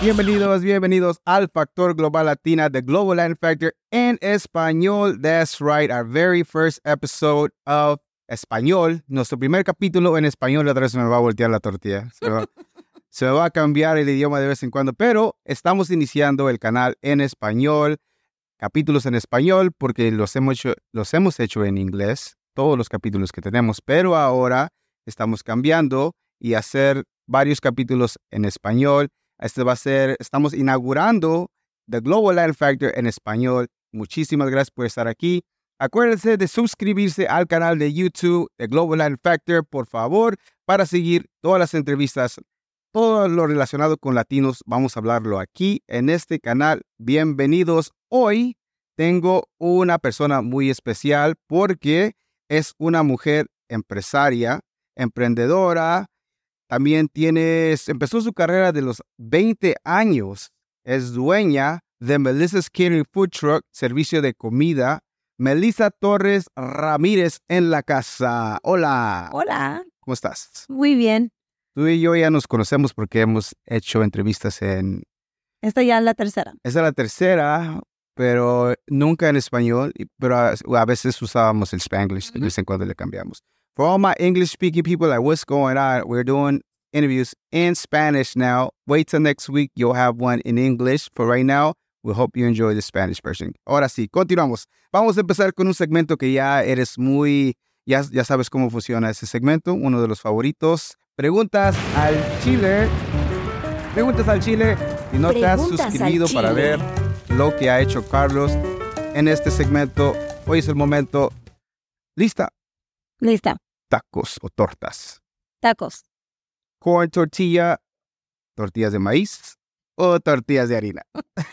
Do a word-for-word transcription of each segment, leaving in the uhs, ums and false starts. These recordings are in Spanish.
Bienvenidos, bienvenidos al Factor Global Latina, the Global Latin Factor en español. That's right, our very first episode of español. Nuestro primer capítulo en español. Otra vez se me va a voltear la tortilla. Se me va, se me va a cambiar el idioma de vez en cuando, pero estamos iniciando el canal en español, capítulos en español, porque los hemos hecho, los hemos hecho en inglés, todos los capítulos que tenemos, pero ahora estamos cambiando y hacer varios capítulos en español. Este va a ser, estamos inaugurando The Global Latin Factor en español. Muchísimas gracias por estar aquí. Acuérdense de suscribirse al canal de YouTube The Global Latin Factor, por favor, para seguir todas las entrevistas, todo lo relacionado con latinos. Vamos a hablarlo aquí en este canal. Bienvenidos. Hoy tengo una persona muy especial porque es una mujer empresaria, emprendedora. También tiene, empezó su carrera de los veinte años. Es dueña de Melissa's Catering Food Truck, servicio de comida. Melissa Torres Ramírez en la casa. Hola. Hola. ¿Cómo estás? Muy bien. Tú y yo ya nos conocemos porque hemos hecho entrevistas en... Esta ya es la tercera. Esta es la tercera, pero nunca en español. Pero a, a veces usábamos el Spanglish. Uh-huh. De vez en cuando le cambiamos. For all my English-speaking people, like, what's going on? We're doing interviews in Spanish now. Wait till next week. You'll have one in English. For right now, we hope you enjoy the Spanish version. Ahora sí, continuamos. Vamos a empezar con un segmento que ya eres muy... Ya, ya sabes cómo funciona ese segmento. Uno de los favoritos. Preguntas al Chile. Preguntas al Chile. Si no te has suscribido para ver lo que ha hecho Carlos en este segmento, hoy es el momento. ¿Lista? Lista. Tacos o tortas. Tacos. Corn tortilla, tortillas de maíz o tortillas de harina.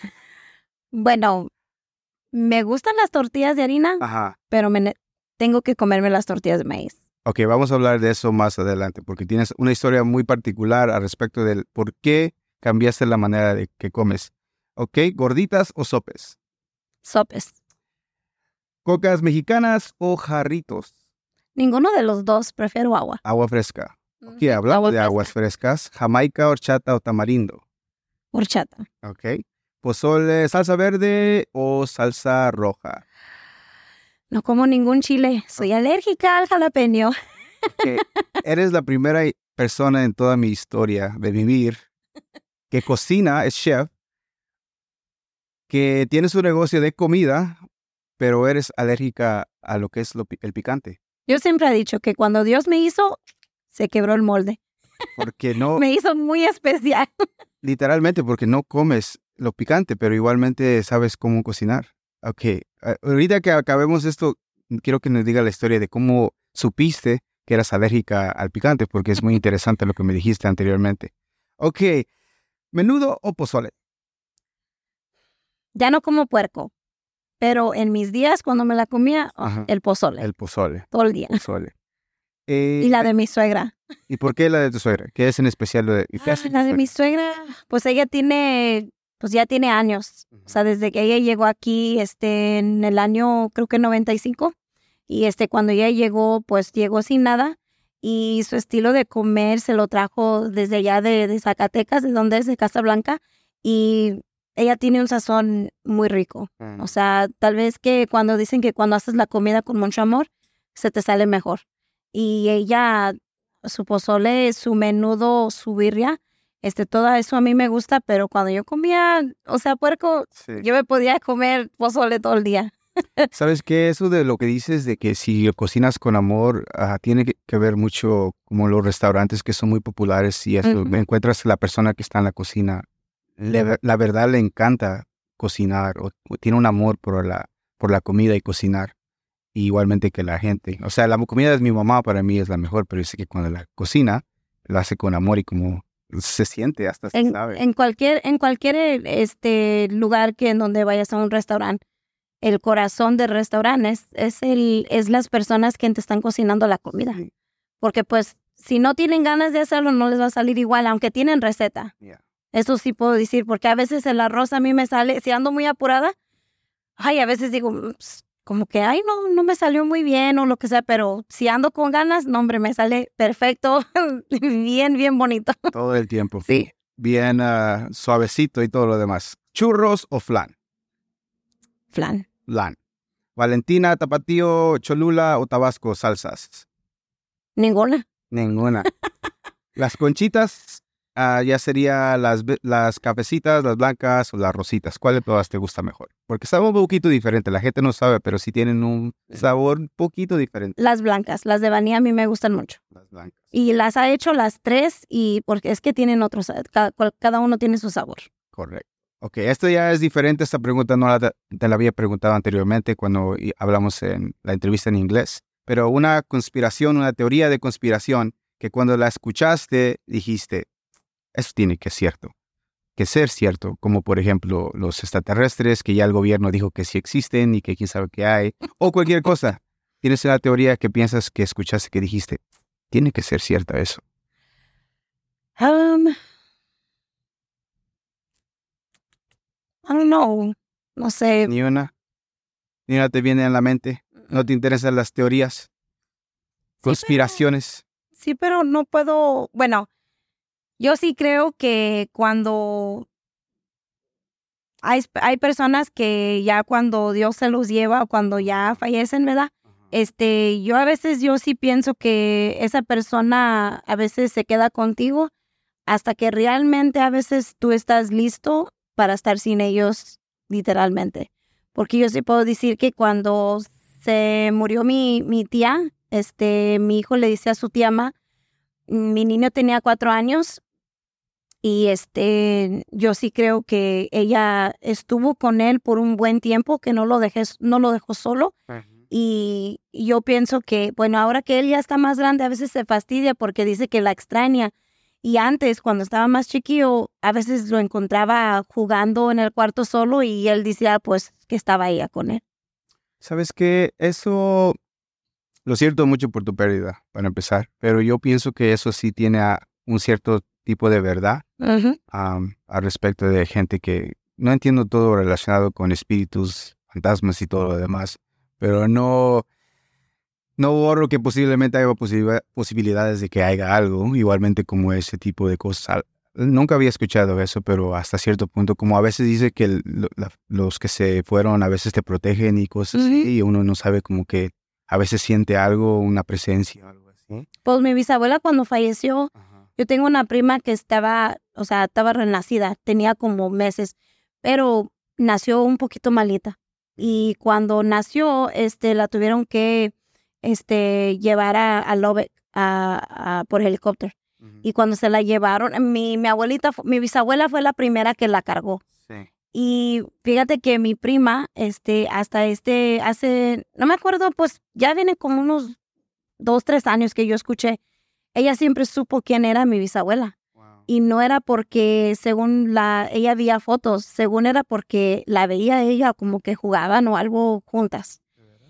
Bueno, me gustan las tortillas de harina, Ajá. pero me ne- tengo que comerme las tortillas de maíz. Ok, vamos a hablar de eso más adelante porque tienes una historia muy particular al respecto del por qué cambiaste la manera de que comes. Ok, ¿gorditas o sopes? Sopes. ¿Cocas mexicanas o jarritos? Ninguno de los dos, prefiero agua. Agua fresca. Ok, hablando Agua de fresca. aguas frescas, jamaica, horchata o tamarindo. Horchata. Ok. Pozole, salsa verde o salsa roja. No como ningún chile. Soy alérgica al jalapeño. Okay. Eres la primera persona en toda mi historia de vivir que cocina, es chef, que tiene su negocio de comida, pero eres alérgica a lo que es lo, el picante. Yo siempre he dicho que cuando Dios me hizo, se quebró el molde. Porque no, Me hizo muy especial. literalmente, porque no comes lo picante, pero igualmente sabes cómo cocinar. Ok, uh, ahorita que acabemos esto, quiero que nos diga la historia de cómo supiste que eras alérgica al picante, porque es muy interesante lo que me dijiste anteriormente. Ok, ¿menudo o pozole? Ya no como puerco, pero en mis días cuando me la comía, oh, el pozole. El pozole. Todo el día. Pozole. Eh, Y la de mi suegra. ¿Y por qué la de tu suegra? ¿Qué es en especial lo de, y qué Ah, hace tu la de suegra? mi suegra, pues ella tiene, pues ya tiene años. Ujú. O sea, desde que ella llegó aquí, este, en el año, creo que noventa y cinco. Y este, cuando ella llegó, pues llegó sin nada. Y su estilo de comer se lo trajo desde allá de, de Zacatecas, de donde es, de Casablanca. Y ella tiene un sazón muy rico. Mm. O sea, tal vez que cuando dicen que cuando haces la comida con mucho amor, se te sale mejor. Y ella, su pozole, su menudo, su birria, este, todo eso a mí me gusta, pero cuando yo comía, o sea, puerco, Sí. yo me podía comer pozole todo el día. ¿Sabes qué? Eso de lo que dices de que si cocinas con amor, uh, tiene que, que ver mucho como los restaurantes que son muy populares y eso, Uh-huh. encuentras la persona que está en la cocina, le, la verdad le encanta cocinar o, o tiene un amor por la, por la comida y cocinar, y igualmente que la gente. O sea, la comida de mi mamá para mí es la mejor, pero yo sé que cuando la cocina, la hace con amor y como se siente, hasta se En, sabe. en cualquier, en cualquier este, lugar que en donde vayas a un restaurante, el corazón del restaurante es, es, el, es las personas que te están cocinando la comida. Sí. Porque pues si no tienen ganas de hacerlo, no les va a salir igual, aunque tienen receta. Yeah. Eso sí puedo decir, porque a veces el arroz a mí me sale, si ando muy apurada, ay, a veces digo, "Ps, como que, ay, no, no me salió muy bien o lo que sea", pero si ando con ganas, no, hombre, me sale perfecto, bien, bien bonito. Todo el tiempo. Sí. bien uh, suavecito y todo lo demás. ¿Churros o flan? Flan. Flan. ¿Valentina, Tapatío, Cholula o Tabasco salsas? Ninguna. Ninguna. Las conchitas uh, ya sería las, las cafecitas, las blancas o las rositas. ¿Cuál de todas te gusta mejor? Porque saben un poquito diferente. La gente no sabe, pero sí tienen un sabor un poquito diferente. Las blancas, las de vainilla a mí me gustan mucho. Las blancas. Y las ha hecho las tres y porque es que tienen otros, cada, cada uno tiene su sabor. Correcto. Ok, esto ya es diferente. Esta pregunta no la, te la había preguntado anteriormente cuando hablamos en la entrevista en inglés. Pero una conspiración, una teoría de conspiración que cuando la escuchaste dijiste, eso tiene que ser cierto, que ser cierto, como por ejemplo los extraterrestres, que ya el gobierno dijo que sí existen y que quién sabe qué hay, o cualquier cosa. ¿Tienes una teoría que piensas que escuchaste que dijiste, tiene que ser cierta eso? Um, I don't know. No sé. Ni una, ni una te viene a la mente. ¿No te interesan las teorías? Conspiraciones. Sí, pero, sí, pero no puedo. Bueno, yo sí creo que cuando hay, hay personas que ya cuando Dios se los lleva o cuando ya fallecen, ¿verdad? Este, yo a veces yo sí pienso que esa persona a veces se queda contigo hasta que realmente a veces tú estás listo para estar sin ellos, literalmente. Porque yo sí puedo decir que cuando se murió mi, mi tía, este, mi hijo le dice a su tía Ma, mi niño tenía cuatro años y este, yo sí creo que ella estuvo con él por un buen tiempo, que no lo dejé, no lo dejó solo. Uh-huh. Y yo pienso que, bueno, ahora que él ya está más grande, a veces se fastidia porque dice que la extraña. Y antes, cuando estaba más chiquillo, a veces lo encontraba jugando en el cuarto solo y él decía, pues, que estaba ella con él. ¿Sabes qué? Eso lo siento mucho por tu pérdida, para empezar, pero yo pienso que eso sí tiene a un cierto tipo de verdad uh-huh. um, al respecto de gente que no entiendo todo relacionado con espíritus, fantasmas y todo lo demás, pero no, no borro que posiblemente haya posibil- posibilidades de que haya algo, igualmente como ese tipo de cosas. Nunca había escuchado eso, pero hasta cierto punto, como a veces dice que el, la, los que se fueron a veces te protegen y cosas uh-huh. así, y uno no sabe como que a veces siente algo, una presencia, algo así. Pues mi bisabuela cuando falleció, ajá. Yo tengo una prima que estaba, o sea, estaba renacida, tenía como meses, pero nació un poquito malita. Y cuando nació, este, la tuvieron que, este, llevar a, a Lubbock a, a, por helicóptero. Uh-huh. Y cuando se la llevaron, mi, mi abuelita, mi bisabuela fue la primera que la cargó. Sí. Y fíjate que mi prima, este, hasta este, hace, no me acuerdo, pues ya viene como unos dos, tres años que yo escuché, ella siempre supo quién era mi bisabuela. Wow. Y no era porque, según la, ella veía fotos, según era porque la veía ella como que jugaban o algo juntas.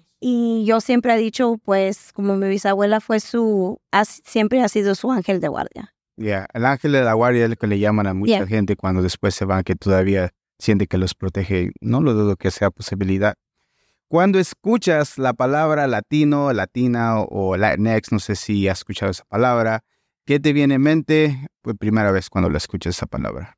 Y yo siempre he dicho, pues, como mi bisabuela fue su, ha, siempre ha sido su ángel de guardia. Ya, yeah. El ángel de la guardia es lo que le llaman a mucha yeah. gente cuando después se van, que todavía siente que los protege. No lo dudo que sea posibilidad. Cuando escuchas la palabra latino, latina o Latinx, no sé si has escuchado esa palabra, ¿qué te viene en mente por primera vez cuando la escuchas esa palabra?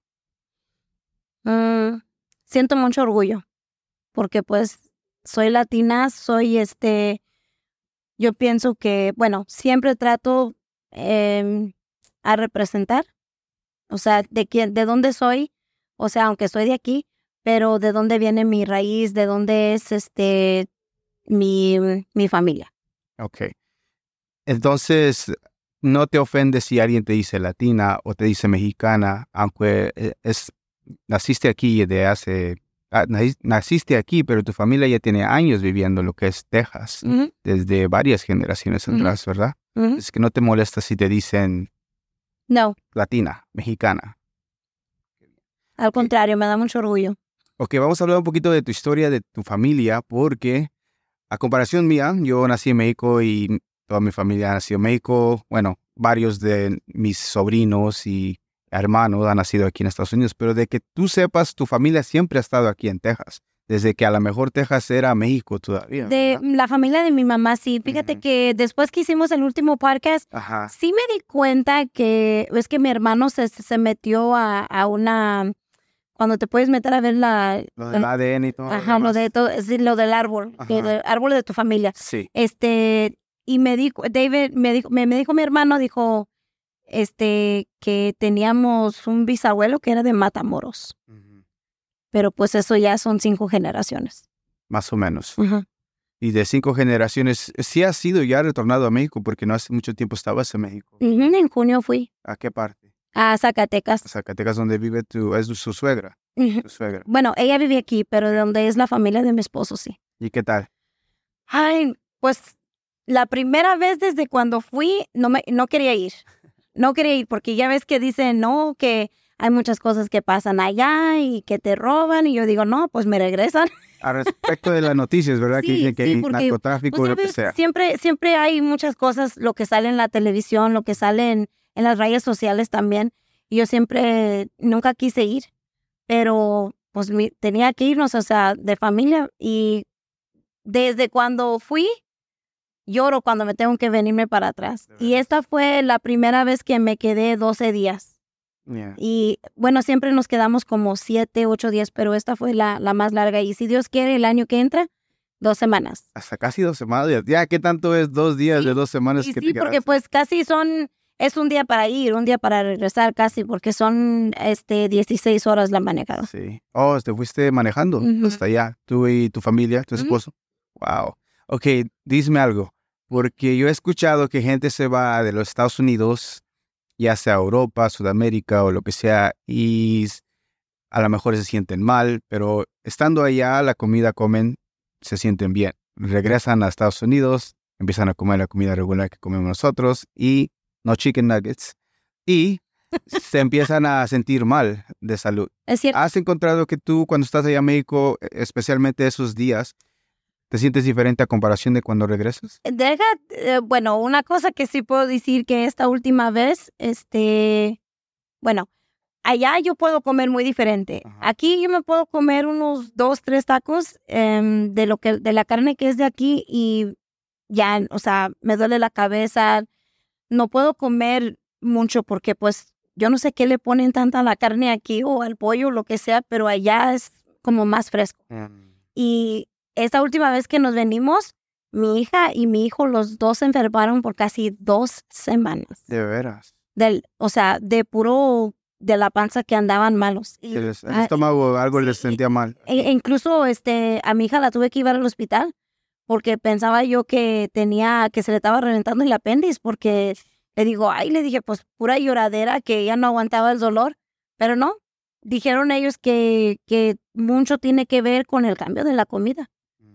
Mm, siento mucho orgullo, porque pues soy latina, soy este, yo pienso que, bueno, siempre trato eh, a representar, o sea, de quién, de dónde soy, o sea, aunque soy de aquí, pero de dónde viene mi raíz, de dónde es este mi, mi familia. Ok. Entonces, ¿no te ofende si alguien te dice latina o te dice mexicana, aunque es, naciste aquí de hace, naciste aquí, pero tu familia ya tiene años viviendo en lo que es Texas, uh-huh. desde varias generaciones uh-huh. atrás, ¿verdad? Uh-huh. Es que no te molesta si te dicen no. latina, mexicana. Al contrario, me da mucho orgullo. Ok, vamos a hablar un poquito de tu historia, de tu familia, porque a comparación mía, yo nací en México y toda mi familia ha nacido en México. Bueno, varios de mis sobrinos y hermanos han nacido aquí en Estados Unidos, pero de que tú sepas, tu familia siempre ha estado aquí en Texas, desde que a lo mejor Texas era México todavía. De ¿verdad? la familia de mi mamá, sí. Fíjate Ujú. que después que hicimos el último podcast, Ajá. sí me di cuenta que es que mi hermano se, se metió a, a una... Cuando te puedes meter a ver la... Lo del A D N y todo. Ajá, lo de todo, es decir, lo del árbol, Ajá. que del árbol de tu familia. Sí. Este, y me dijo, David, me dijo, me, me dijo mi hermano, dijo, este, que teníamos un bisabuelo que era de Matamoros. Ujú. Pero pues eso ya son cinco generaciones. Más o menos. Ajá. Y de cinco generaciones, sí has sido ya retornado a México porque no hace mucho tiempo estabas en México. Ujú, en junio fui ¿A qué parte? a Zacatecas. Zacatecas, donde vive tu, es su suegra. Ujú. Tu suegra. Bueno, ella vive aquí, pero de donde es la familia de mi esposo, sí. ¿Y qué tal? Ay, pues la primera vez desde cuando fui, no me, no quería ir. No quería ir porque ya ves que dicen, no, que hay muchas cosas que pasan allá y que te roban. Y yo digo, no, pues me regresan. A respecto de las noticias, ¿verdad? Sí, que dicen que sí, hay porque, narcotráfico pues, o lo que ¿sabes? sea. Siempre, siempre hay muchas cosas, lo que sale en la televisión, lo que sale en, en las redes sociales también. Y yo siempre, nunca quise ir, pero pues mi- tenía que irnos, o sea, de familia. Y desde cuando fui, lloro cuando me tengo que venirme para atrás. De Y veras. esta fue la primera vez que me quedé doce días. Yeah. Y bueno, siempre nos quedamos como siete, ocho días, pero esta fue la, la más larga. Y si Dios quiere, el año que entra, dos semanas. Hasta casi dos semanas. Ya, ¿qué tanto es dos días Sí, de dos semanas Y que sí, te porque quedaste? pues casi son, es un día para ir, un día para regresar casi, porque son este dieciséis horas la manejada. Sí. Oh, te fuiste manejando Ujú. hasta allá. Tú y tu familia, tu Ujú. esposo. Wow. Ok, dime algo. Porque yo he escuchado que gente se va de los Estados Unidos, ya sea Europa, Sudamérica o lo que sea, y s- a lo mejor se sienten mal, pero estando allá, la comida comen, se sienten bien. Regresan a Estados Unidos, empiezan a comer la comida regular que comemos nosotros y no chicken nuggets. Y se empiezan a sentir mal de salud. Es cierto. ¿Has encontrado que tú cuando estás allá en México, e- especialmente esos días, te sientes diferente a comparación de cuando regresas? Deja, eh, bueno, una cosa que sí puedo decir que esta última vez, este, bueno, allá yo puedo comer muy diferente. Ajá. Aquí yo me puedo comer unos dos, tres tacos em, de lo que, de la carne que es de aquí y ya, o sea, me duele la cabeza. No puedo comer mucho porque pues yo no sé qué le ponen tanta a la carne aquí o al pollo, lo que sea, pero allá es como más fresco. Y esta última vez que nos venimos, mi hija y mi hijo, los dos se enfermaron por casi dos semanas. De veras. Del, o sea, de puro, de la panza que andaban malos. Y, Que les- el ah, estómago algo sí, les sentía mal. e- e incluso este, a mi hija la tuve que llevar al hospital porque pensaba yo que tenía, que se le estaba reventando el apéndice porque le digo, ay, le dije, pues pura lloradera que ella no aguantaba el dolor, pero no. Dijeron ellos que, que mucho tiene que ver con el cambio de la comida.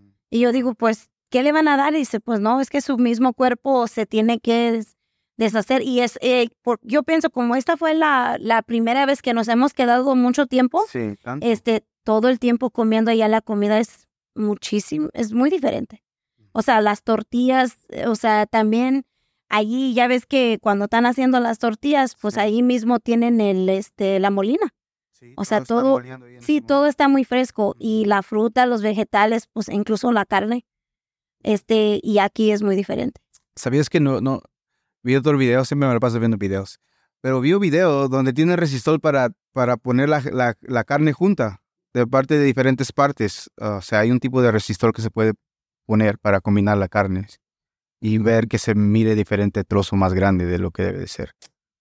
Y yo digo, pues, ¿qué le van a dar? Y dice, pues no, es que su mismo cuerpo se tiene que des- deshacer. Y es, eh, por- yo pienso, como esta fue la, la primera vez que nos hemos quedado mucho tiempo, Sí, tanto. este, todo el tiempo comiendo allá la comida es muchísimo, es muy diferente. O sea, las tortillas, eh, o sea, también allí ya ves que cuando están haciendo las tortillas, pues Sí. ahí mismo tienen el, este, la molina. Sí, O sea, están todo- moliendo ahí en Sí, ese todo está muy fresco y Ujú. la fruta, los vegetales, pues incluso la carne, este, y aquí es muy diferente. ¿Sabías que no, no, vi otro video, siempre me lo paso viendo videos, pero vi un video donde tiene resistor para, para poner la, la, la carne junta, de parte de diferentes partes. O sea, hay un tipo de resistor que se puede poner para combinar la carne y ver que se mire diferente trozo más grande de lo que debe de ser.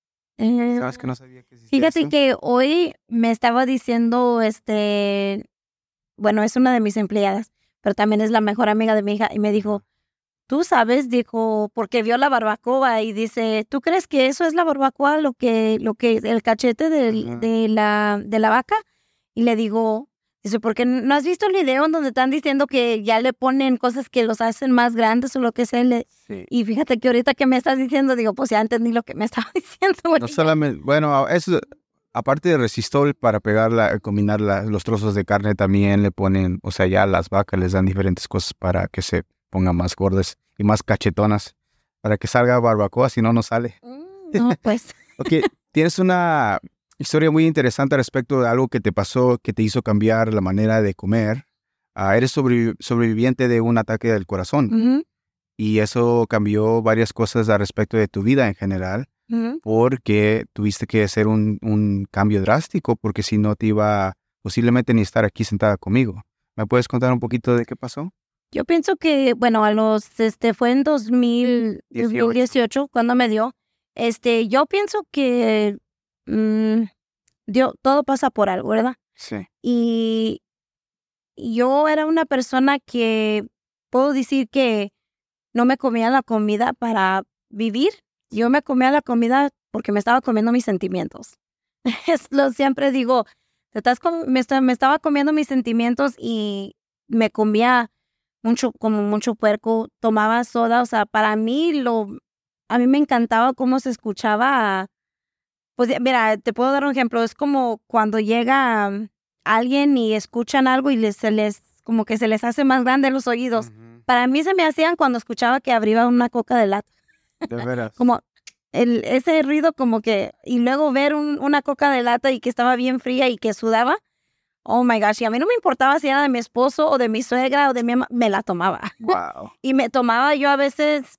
Eh, ¿Sabes que no sabía que existía Fíjate eso? que hoy me estaba diciendo, este, bueno, es una de mis empleadas, pero también es la mejor amiga de mi hija, y me dijo, tú sabes, dijo, porque vio la barbacoa y dice, ¿tú crees que eso es la barbacoa, lo que, lo que, el cachete del- Ajá. de la, de la vaca? Y le digo, dice, ¿porque no has visto el video en donde están diciendo que ya le ponen cosas que los hacen más grandes o lo que sea? Le- Sí. Y fíjate que ahorita que me estás diciendo, digo, pues ya entendí lo que me estaba diciendo. güey. No solamente, bueno, eso, aparte de resistor para pegar la, combinar la- los trozos de carne, también le ponen, o sea, ya a las vacas les dan diferentes cosas para que se pongan más gordas y más cachetonas, para que salga barbacoa, si no, no sale. Mm, No, pues. Ok, tienes una historia muy interesante respecto de algo que te pasó, que te hizo cambiar la manera de comer, uh, eres sobrevi- sobreviviente de un ataque del corazón. Ujú, Y eso cambió varias cosas al respecto de tu vida en general, ujú. porque tuviste que hacer un, un cambio drástico, porque si no te iba posiblemente ni estar aquí sentada conmigo. ¿Me puedes contar un poquito de qué pasó? Yo pienso que, bueno, a los, este, fue en dos mil, dos mil dieciocho cuando me dio. Este, yo pienso que mm, dio, todo pasa por algo, ¿verdad? Sí. Y yo era una persona que puedo decir que no me comía la comida para vivir. Yo me comía la comida porque me estaba comiendo mis sentimientos. Es lo siempre digo, te estás com- me, esta- me estaba comiendo mis sentimientos y me comía mucho, como mucho puerco, tomaba soda, o sea, para mí lo, a mí me encantaba cómo se escuchaba. Pues ya, mira, te puedo dar un ejemplo, es como cuando llega um, alguien y escuchan algo y les, se les, como que se les hace más grande los oídos. Ujú. Para mí se me hacían cuando escuchaba que abría una coca de lata, De veras. como el, ese ruido como que, y luego ver un- una coca de lata y que estaba bien fría y que sudaba. Oh my gosh, y a mí no me importaba si era de mi esposo o de mi suegra o de mi mamá, me la tomaba. Wow. Y me tomaba yo a veces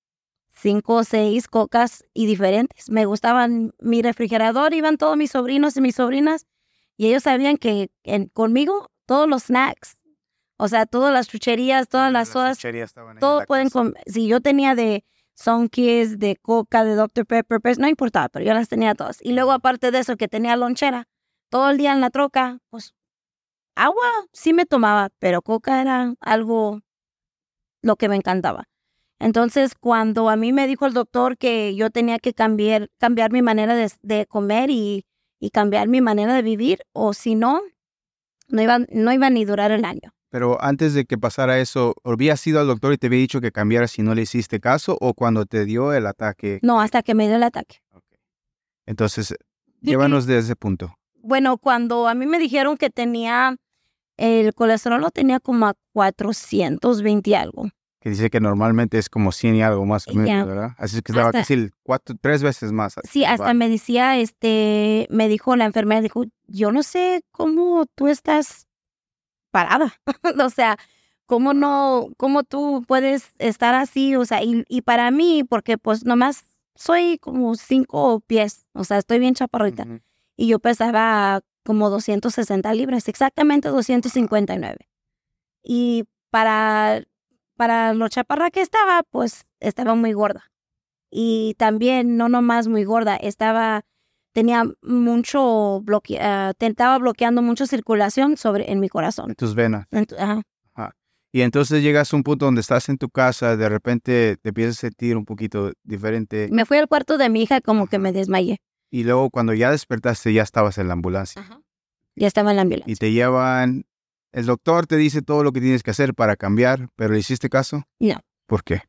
cinco o seis cocas y diferentes. Me gustaban mi refrigerador, iban todos mis sobrinos y mis sobrinas y ellos sabían que en- conmigo todos los snacks, o sea, todas las chucherías, todas las sodas, todo pueden comer. Si yo tenía de Sunkist, de Coca, de doctor Pepper, pues no importaba, pero yo las tenía todas. Y luego aparte de eso que tenía lonchera, todo el día en la troca, pues agua sí me tomaba, pero Coca era algo lo que me encantaba. Entonces, cuando a mí me dijo el doctor que yo tenía que cambiar, cambiar mi manera de, de comer y, y cambiar mi manera de vivir, o si no, no iba, no iba ni durar el año. Pero antes de que pasara eso, ¿habías ido al doctor y te había dicho que cambiaras si no le hiciste caso o cuando te dio el ataque? No, hasta que me dio el ataque. Ok. Entonces, llévanos de ese punto. Bueno, cuando a mí me dijeron que tenía, el colesterol lo tenía como a cuatrocientos veinte y algo. Que dice que normalmente es como cien y algo más o menos, Ya. ¿verdad? Así es que estaba Hasta- casi el cuatro, tres veces más. Sí, hasta Va. me decía, este, me dijo la enfermera, dijo, yo no sé cómo tú estás parada. O sea, cómo no, cómo tú puedes estar así, o sea, y, y para mí, porque pues nomás soy como cinco pies, o sea, estoy bien chaparrita. Ujú. Y yo pesaba como doscientas sesenta libras, exactamente doscientos cincuenta y nueve. Y para, para lo chaparra que estaba, pues estaba muy gorda. Y también, no nomás muy gorda, estaba, tenía mucho bloque, ah, te- estaba bloqueando mucha circulación sobre, en mi corazón. En tus venas. Ent- ajá. Ajá. Y entonces llegas a un punto donde estás en tu casa, de repente te empiezas a sentir un poquito diferente Me fui al cuarto de mi hija como que Ajá. me desmayé. y luego cuando ya despertaste ya estabas en la ambulancia Ya estaba en la y ambulancia. te llevan, el doctor te dice todo lo que tienes que hacer para cambiar, pero ¿le hiciste caso? No, ¿Por qué?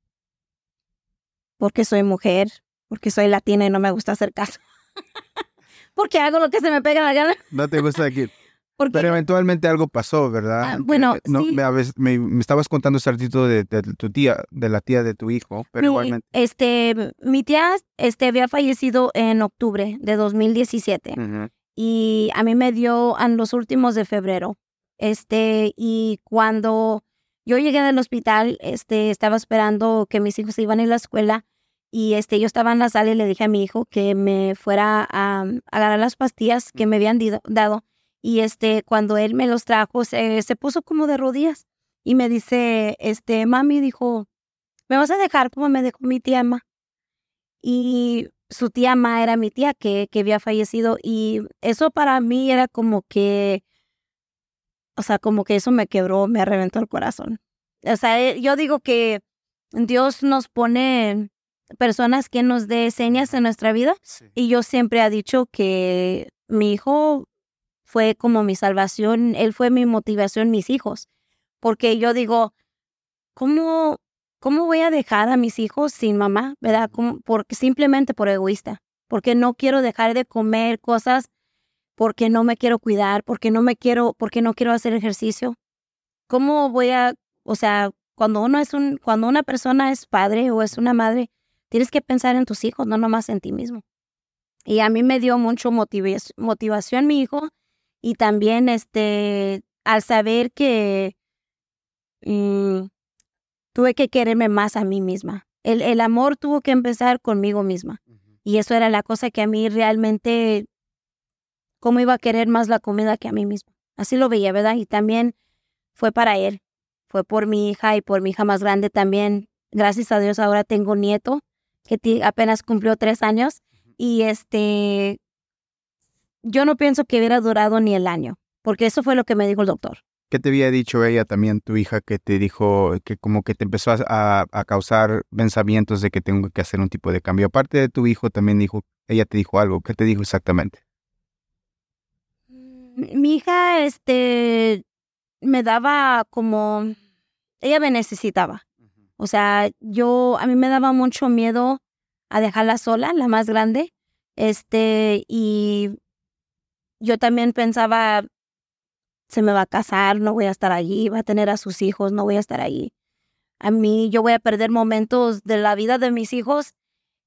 porque soy mujer, porque soy latina y no me gusta hacer caso. Porque hago lo que se me pega la gana. No te gusta aquí. Porque Pero eventualmente algo pasó, ¿verdad? Ah, bueno, Eh, no, sí. me, a veces- me, me estabas contando un ratito de, de tu tía, de la tía de tu hijo, pero mi, igualmente. este, mi tía este, había fallecido en octubre de dos mil diecisiete. Ujú. Y a mí me dio en los últimos de febrero. Este, y cuando yo llegué del hospital, este, estaba esperando que mis hijos iban a ir a la escuela y este, yo estaba en la sala y le dije a mi hijo que me fuera a, um, agarrar las pastillas que me habían dido- dado. Y este, cuando él me los trajo, se, se puso como de rodillas y me dice, este, mami, dijo, ¿me vas a dejar como me dejó mi tía Ma? Y su tía Ma era mi tía que, que había fallecido y eso para mí era como que, o sea, como que eso me quebró, me reventó el corazón. O sea, eh, yo digo que Dios nos pone personas que nos dé señas en nuestra vida Sí. y yo siempre he dicho que mi hijo fue como mi salvación, él fue mi motivación, mis hijos, porque yo digo, ¿cómo, cómo voy a dejar a mis hijos sin mamá, verdad? ¿Cómo? Porque simplemente por egoísta, porque no quiero dejar de comer cosas, porque no me quiero cuidar, porque no me quiero, porque no quiero hacer ejercicio. ¿Cómo voy a, o sea, cuando uno es un, cuando una persona es padre o es una madre, tienes que pensar en tus hijos, no nomás en ti mismo. Y a mí me dio mucho motiva- motivación mi hijo y también este al saber que mm, tuve que quererme más a mí misma. El, el amor tuvo que empezar conmigo misma. Uh-huh. Y eso era la cosa que a mí realmente, cómo iba a querer más la comida que a mí misma. Así lo veía, ¿verdad? Y también fue para él. Fue por mi hija y por mi hija más grande también. Gracias a Dios ahora tengo un nieto que t- apenas cumplió tres años. Uh-huh. Y este, yo no pienso que hubiera durado ni el año, porque eso fue lo que me dijo el doctor. ¿Qué te había dicho ella también, tu hija, que te dijo, que como que te empezó a, a causar pensamientos de que tengo que hacer un tipo de cambio? Aparte de tu hijo, también dijo, ella te dijo algo. ¿Qué te dijo exactamente? Mi hija, este, me daba como, ella me necesitaba. O sea, yo, a mí me daba mucho miedo a dejarla sola, la más grande. Este, y yo también pensaba, se me va a casar, no voy a estar allí, va a tener a sus hijos, no voy a estar allí. A mí, yo voy a perder momentos de la vida de mis hijos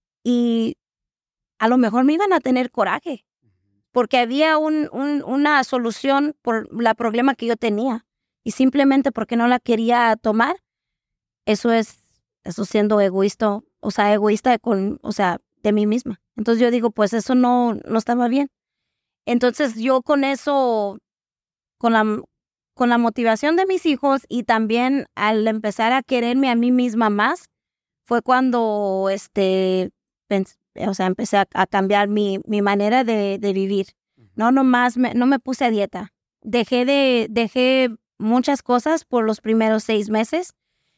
y a lo mejor me iban a tener coraje porque había un, un, una solución por el problema que yo tenía y simplemente porque no la quería tomar, eso es, eso siendo egoísta, o sea, egoísta con, o sea, de mí misma. Entonces yo digo, pues eso no, no estaba bien. Entonces yo con eso, con la, con la motivación de mis hijos y también al empezar a quererme a mí misma más, fue cuando, este, pens- o sea, empecé a, a cambiar mi, mi manera de, de vivir. No, nomás, me, no me puse a dieta. Dejé de, dejé muchas cosas por los primeros seis meses.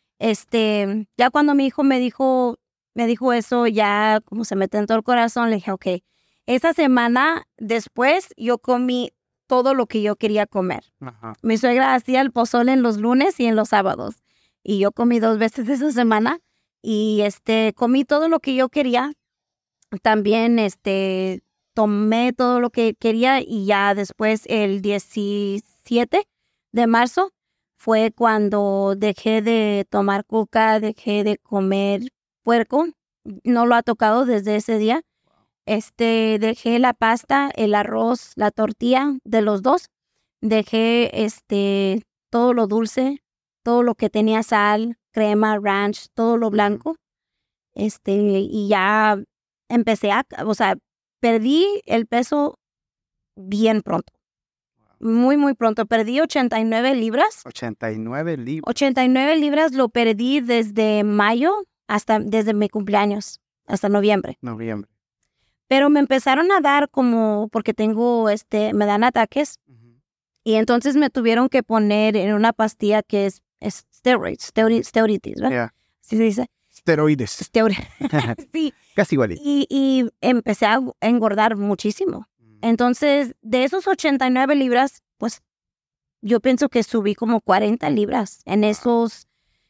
Este, ya cuando mi hijo me dijo, me dijo eso, ya como se me tentó el corazón, le dije, ok, esa semana después yo comí todo lo que yo quería comer. Ajá. Mi suegra hacía el pozole en los lunes y en los sábados. Y yo comí dos veces esa semana y este, comí todo lo que yo quería. También este, tomé todo lo que quería y ya después el diecisiete de marzo fue cuando dejé de tomar coca, dejé de comer puerco. No lo ha tocado desde ese día. Este, dejé la pasta, el arroz, la tortilla de los dos. Dejé este, todo lo dulce, todo lo que tenía sal, crema, ranch, todo lo blanco. Este, y ya empecé a, o sea, perdí el peso bien pronto. Muy, muy pronto. Perdí ochenta y nueve libras. ochenta y nueve libras. ochenta y nueve libras lo perdí desde mayo hasta, desde mi cumpleaños, hasta noviembre. Noviembre. Pero me empezaron a dar como, porque tengo, este, me dan ataques. Uh-huh. Y entonces me tuvieron que poner en una pastilla que es, es steroids, steroids, steroides, ¿verdad? Yeah. ¿Sí se dice? Esteroides. Esteroides. Sí. Casi igual. Y, y empecé a engordar muchísimo. Entonces, de esos ochenta y nueve libras, pues yo pienso que subí como cuarenta libras en esos,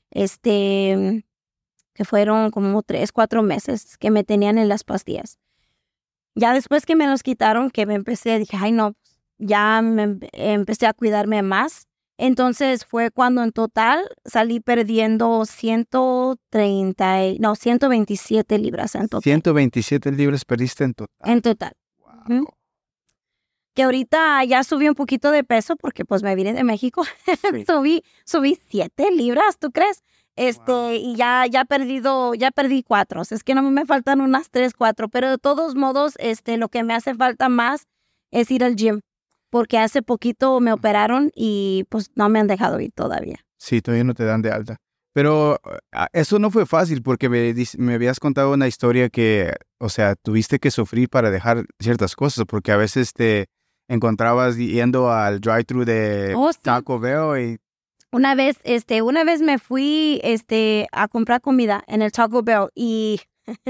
este, que fueron como tres, cuatro meses que me tenían en las pastillas. Ya después que me los quitaron, que me empecé, dije, ay no, ya me empecé a cuidarme más. Entonces fue cuando en total salí perdiendo ciento treinta, no, ciento veintisiete libras en total. ciento veintisiete libras perdiste en total. En total. Wow. ¿Mm? Que ahorita ya subí un poquito de peso porque pues me vine de México. Sí. subí, subí siete libras, ¿tú crees? Este, wow. Y ya, ya perdido, ya perdí cuatro. O sea, es que no me faltan unas tres, cuatro. Pero de todos modos, este, lo que me hace falta más es ir al gym. Porque hace poquito me operaron y pues no me han dejado ir todavía. Sí, todavía no te dan de alta. Pero eso no fue fácil porque me, me habías contado una historia que, o sea, tuviste que sufrir para dejar ciertas cosas porque a veces te encontrabas yendo al drive-thru de oh, sí. Taco Bell y... Una vez, este, una vez me fui, este, a comprar comida en el Taco Bell y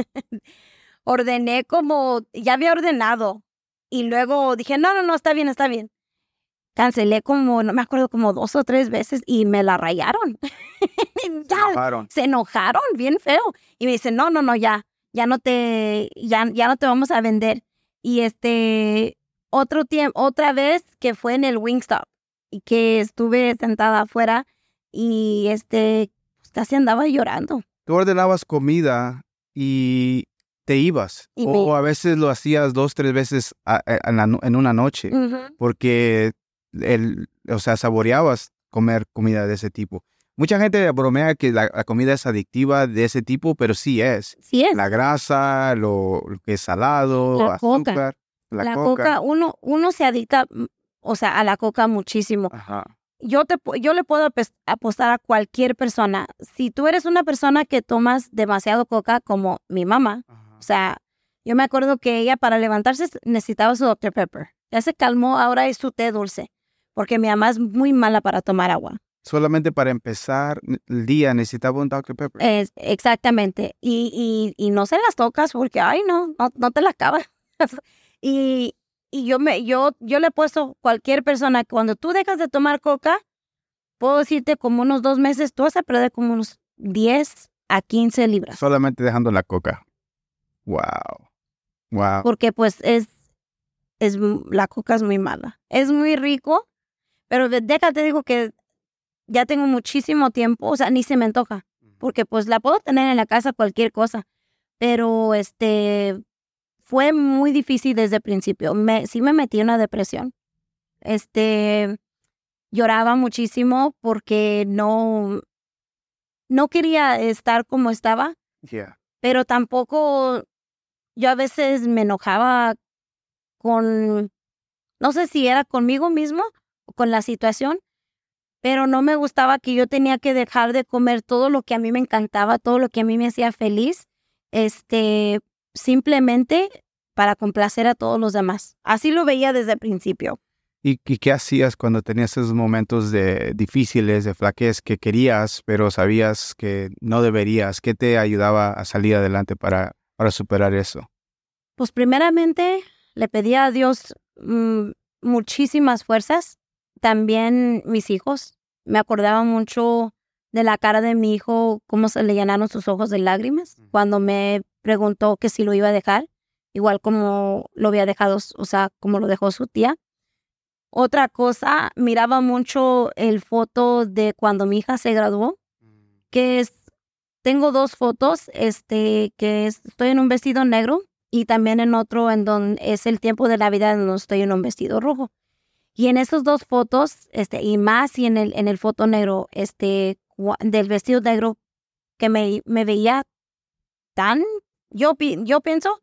ordené como, ya había ordenado y luego dije, no, no, no, está bien, está bien. Cancelé como, no me acuerdo, como dos o tres veces y me la rayaron. Se enojaron. Se enojaron bien feo. Y me dicen, no, no, no, ya, ya no te, ya, ya no te vamos a vender. Y este, otro tiempo, otra vez que fue en el Wingstop y que estuve sentada afuera y este, pues casi andaba llorando. Tú ordenabas comida y te ibas. Y o, me... a veces lo hacías dos, tres veces a, a, a la, en una noche. Uh-huh. Porque el, o sea, saboreabas comer comida de ese tipo. Mucha gente bromea que la, la comida es adictiva de ese tipo, pero sí es. Sí es. La grasa, lo, lo que es salado, La coca. azúcar, la, La coca. coca, uno, uno se adicta, mm, o sea, a la coca muchísimo. Ajá. Yo, te, pu- yo le puedo apes- apostar a cualquier persona. Si tú eres una persona que tomas demasiado coca, como mi mamá, Ajá. o sea, yo me acuerdo que ella para levantarse necesitaba su doctor Pepper. Ya se calmó, ahora es su té dulce, porque mi mamá es muy mala para tomar agua. Solamente para empezar el día necesitaba un doctor Pepper. Es, exactamente. Y, y, y no se las tocas porque, ay, no, no, no te la acabas. y y yo, me, yo, yo le he puesto cualquier persona, cuando tú dejas de tomar coca, puedo decirte como unos dos meses, tú vas a perder como unos diez a quince libras. Solamente dejando la coca. Wow. Wow. Porque pues es, es, la coca es muy mala. Es muy rico, pero de- déjate, digo que ya tengo muchísimo tiempo, o sea, ni se me antoja, porque pues la puedo tener en la casa cualquier cosa, pero este, fue muy difícil desde el principio. Me, sí me metí en una depresión. Este, lloraba muchísimo porque no, no quería estar como estaba, Yeah. pero tampoco yo a veces me enojaba con, no sé si era conmigo mismo o con la situación, pero no me gustaba que yo tenía que dejar de comer todo lo que a mí me encantaba, todo lo que a mí me hacía feliz, este, simplemente para complacer a todos los demás. Así lo veía desde el principio. ¿Y, y qué hacías cuando tenías esos momentos de difíciles, de flaquez que querías, pero sabías que no deberías? ¿Qué te ayudaba a salir adelante para, para superar eso? Pues primeramente le pedía a Dios mm, muchísimas fuerzas. También mis hijos. Me acordaba mucho de la cara de mi hijo, cómo se le llenaron sus ojos de lágrimas cuando me preguntó que si lo iba a dejar, igual como lo había dejado, o sea, como lo dejó su tía. Otra cosa, miraba mucho el foto de cuando mi hija se graduó, que es, tengo dos fotos, este, que es, estoy en un vestido negro y también en otro en donde es el tiempo de Navidad donde estoy en un vestido rojo. Y en esas dos fotos, este, y más y en el, en el foto negro, este, cua- del vestido negro, que me, me veía tan, yo, pi- yo pienso,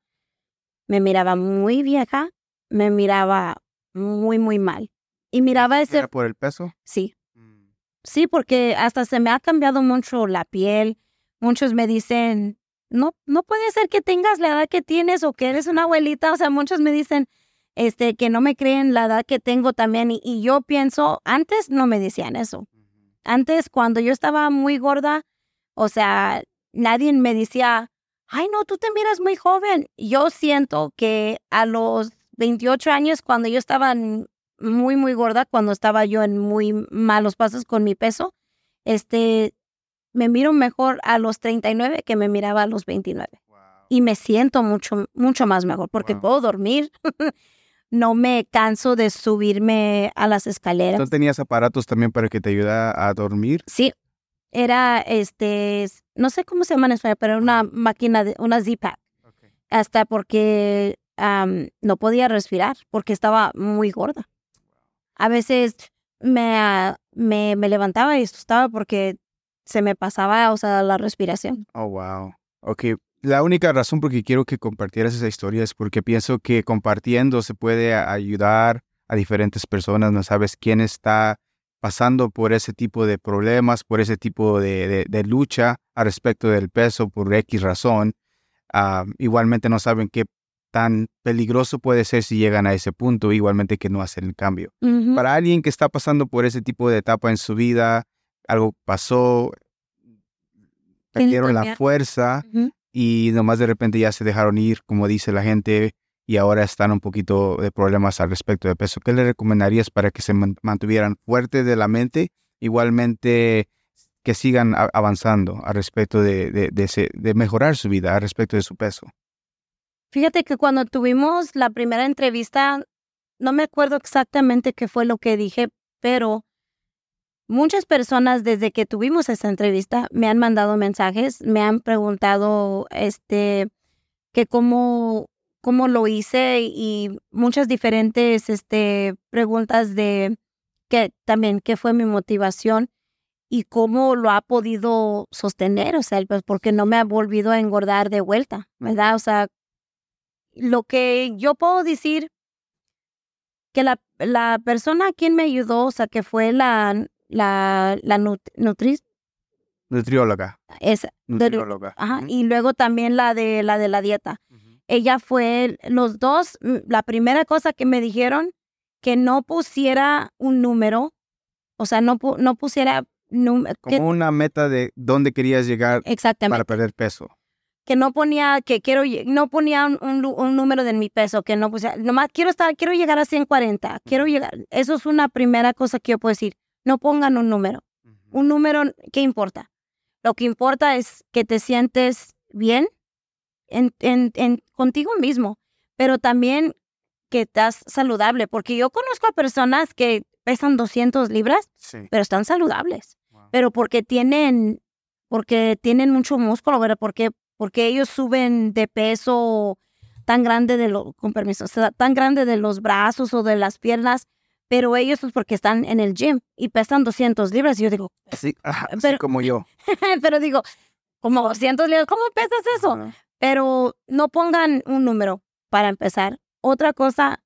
me miraba muy vieja, me miraba muy, muy mal. Y miraba ese, ¿Era por el peso? sí, sí, porque hasta se me ha cambiado mucho la piel. Muchos me dicen, no, no puede ser que tengas la edad que tienes o que eres una abuelita. O sea, muchos me dicen este, que no me creen la edad que tengo también. Y, y yo pienso, antes no me decían eso. Antes, cuando yo estaba muy gorda, o sea, nadie me decía, ay, no, tú te miras muy joven. Yo siento que a los veintiocho años, cuando yo estaba en- muy, muy gorda, cuando estaba yo en muy malos pasos con mi peso, este, me miro mejor a los treinta y nueve que me miraba a los veintinueve. Wow. Y me siento mucho, mucho más mejor porque Wow. puedo dormir. No me canso de subirme a las escaleras. ¿Tú tenías aparatos también para que te ayudara a dormir? Sí, era, este, no sé cómo se llama en español, pero era una máquina, de, una Z-Pack. Okay. Hasta porque um, no podía respirar porque estaba muy gorda. A veces me, uh, me, me levantaba y asustaba porque se me pasaba, o sea, la respiración. Oh, wow. Ok, la única razón por que quiero que compartieras esa historia es porque pienso que compartiendo se puede a- ayudar a diferentes personas. No sabes quién está pasando por ese tipo de problemas, por ese tipo de, de- de lucha al respecto del peso por X razón. Ah, igualmente no saben qué tan peligroso puede ser si llegan a ese punto, igualmente que no hacen el cambio. Ujú. Para alguien que está pasando por ese tipo de etapa en su vida, algo pasó, perdieron la cambiar. fuerza Ujú. y nomás de repente ya se dejaron ir, como dice la gente, y ahora están un poquito de problemas al respecto de peso. ¿Qué le recomendarías para que se man- mantuvieran fuertes de la mente, igualmente que sigan a- avanzando al respecto de, de, de, ese- de mejorar su vida, al respecto de su peso? Fíjate que cuando tuvimos la primera entrevista, no me acuerdo exactamente qué fue lo que dije, pero muchas personas desde que tuvimos esa entrevista me han mandado mensajes, me han preguntado este que cómo cómo lo hice y muchas diferentes este preguntas de que también qué fue mi motivación y cómo lo ha podido sostener, o sea, pues porque no me ha volvido a engordar de vuelta, ¿verdad? O sea, lo que yo puedo decir que la, la persona a quien me ayudó, o sea, que fue la, la, la nut, nutri, Nutrióloga. esa, de- Nutrióloga. ajá, Ujú. y luego también la de la de la dieta. Ujú. Ella fue, los dos, mm, la primera cosa que me dijeron, que no pusiera un número, o sea, no, pu- no pusiera, num- que, Como una meta de dónde querías llegar para exactamente, perder peso. que no ponía, que quiero, lle- no ponía un, un lu- un número de mi peso, que no pusiera, nomás quiero estar, quiero llegar a ciento cuarenta, quiero llegar, eso es una primera cosa que yo puedo decir, no pongan un número, Ujú. un número, ¿qué importa? Lo que importa es que te sientes bien en, en, en contigo mismo, pero también que estás saludable, porque yo conozco a personas que pesan doscientas libras, Sí. pero están saludables, Wow. pero porque tienen, porque tienen mucho músculo, ¿verdad? Porque, porque ellos suben de peso tan grande de lo, con permiso, o sea, tan grande de los brazos o de las piernas, pero ellos es porque están en el gym y pesan doscientas libras. Y yo digo, Así, ajá, así Pero- como yo. pero digo, como doscientas libras, ¿cómo pesas eso? Ajá. Pero no pongan un número para empezar. Otra cosa,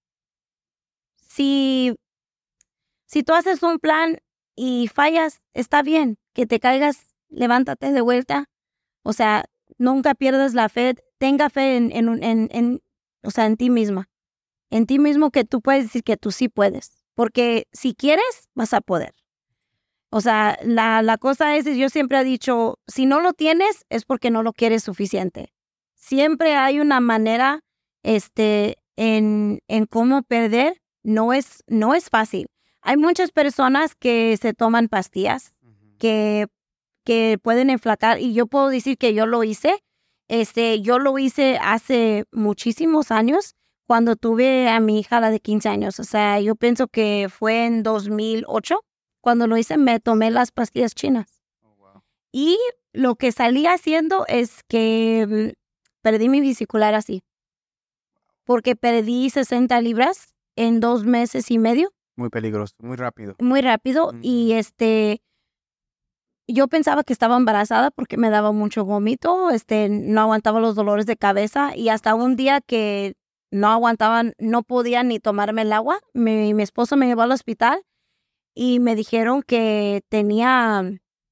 si, si tú haces un plan y fallas, está bien. Que te caigas, levántate de vuelta. O sea, nunca pierdas la fe. Tenga fe en, en, un- en, en, o sea, en ti misma. En ti mismo que tú puedes decir que tú sí puedes. Porque si quieres, vas a poder. O sea, la, la cosa es, y yo siempre he dicho, si no lo tienes, es porque no lo quieres suficiente. Siempre hay una manera, este, en, en cómo perder. No es, no es fácil. Hay muchas personas que se toman pastillas, Ujú. que, que pueden enflacar, y yo puedo decir que yo lo hice. Este, yo lo hice hace muchísimos años, cuando tuve a mi hija, la de quince años. O sea, yo pienso que fue en dos mil ocho. Cuando lo hice, me tomé las pastillas chinas. Oh, wow. Y lo que salí haciendo es que mm, perdí mi vesicular así. Porque perdí sesenta libras en dos meses y medio, Muy peligroso, muy rápido. muy rápido. Ujú. Y este, yo pensaba que estaba embarazada porque me daba mucho vómito, este, no aguantaba los dolores de cabeza. Y hasta un día que no aguantaban, no podía ni tomarme el agua, mi, mi esposo me llevó al hospital y me dijeron que tenía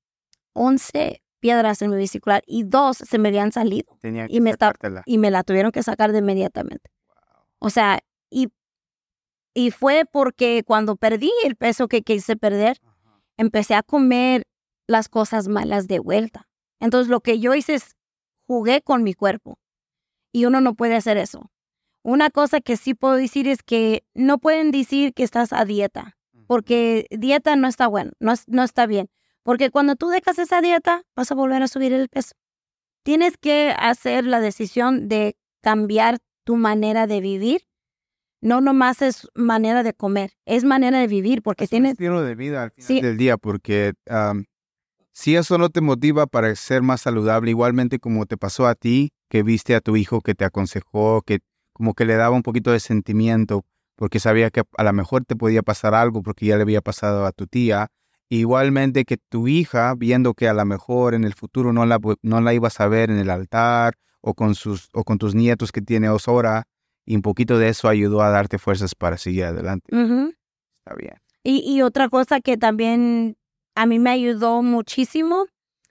once piedras en mi vesicular y dos se me habían salido Tenía que y me, esta- sacártela. y me la tuvieron que sacar de inmediatamente. Wow. O sea, y, y fue porque cuando perdí el peso que quise perder, Ajá. empecé a comer las cosas malas de vuelta. Entonces lo que yo hice es jugué con mi cuerpo y uno no puede hacer eso. Una cosa que sí puedo decir es que no pueden decir que estás a dieta, Ujú. porque dieta no está bueno, no, es- no está bien. Porque cuando tú dejas esa dieta, vas a volver a subir el peso. Tienes que hacer la decisión de cambiar tu manera de vivir. No nomás es manera de comer, es manera de vivir, porque Es un tienes... estilo de vida al final Sí. del día, porque am, si eso no te motiva para ser más saludable, igualmente como te pasó a ti, que viste a tu hijo que te aconsejó, que como que le daba un poquito de sentimiento, porque sabía que a lo mejor te podía pasar algo porque ya le había pasado a tu tía. Igualmente que tu hija, viendo que a lo mejor en el futuro no la, pu- no la ibas a ver en el altar o con, sus, o con tus nietos que tiene ahora, y un poquito de eso ayudó a darte fuerzas para seguir adelante. Ujú. Está bien. Y, y otra cosa que también a mí me ayudó muchísimo,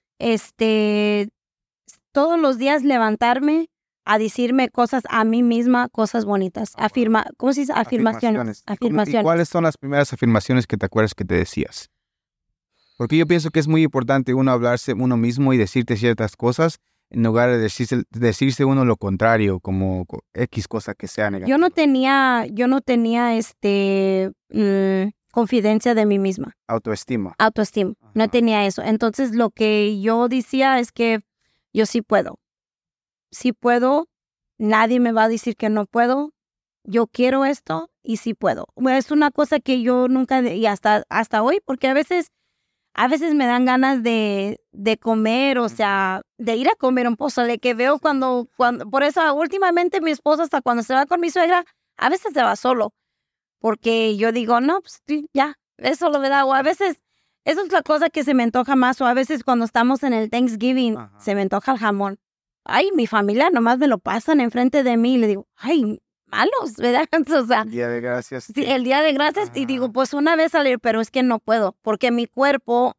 este, todos los días levantarme a decirme cosas a mí misma, cosas bonitas. Oh, wow. Afirma, ¿cómo se dice? Afirmaciones. ¿Y cómo- Afirmaciones. ¿Y cuáles son las primeras afirmaciones que te acuerdas que te decías? Porque yo pienso que es muy importante uno hablarse uno mismo y decirte ciertas cosas en lugar de decirse, decirse uno lo contrario, como co- X cosa que sea negativa. Yo no tenía, yo no tenía este mm, confidencia de mí misma, Autoestima. autoestima. No Ajá. tenía eso. Entonces lo que yo decía es que yo sí puedo. Sí puedo. Nadie me va a decir que no puedo. Yo quiero esto y sí puedo. Bueno, es una cosa que yo nunca, y hasta, hasta hoy, porque a veces, a veces me dan ganas de, de comer, o sea, de ir a comer un pozole que veo cuando, cuando, por eso últimamente mi esposo hasta cuando se va con mi suegra, a veces se va solo, porque yo digo, no, pues sí, ya, Eso lo verdad. O a veces, eso es la cosa que se me antoja más. O a veces cuando estamos en el Thanksgiving, Ajá. se me antoja el jamón. Ay, mi familia nomás me lo pasan enfrente de mí y le digo, ay, malos, ¿verdad? O sea, el Día de Gracias. Sí, el Día de Gracias. Ajá. Y digo, pues una vez salir, pero es que no puedo. Porque mi cuerpo,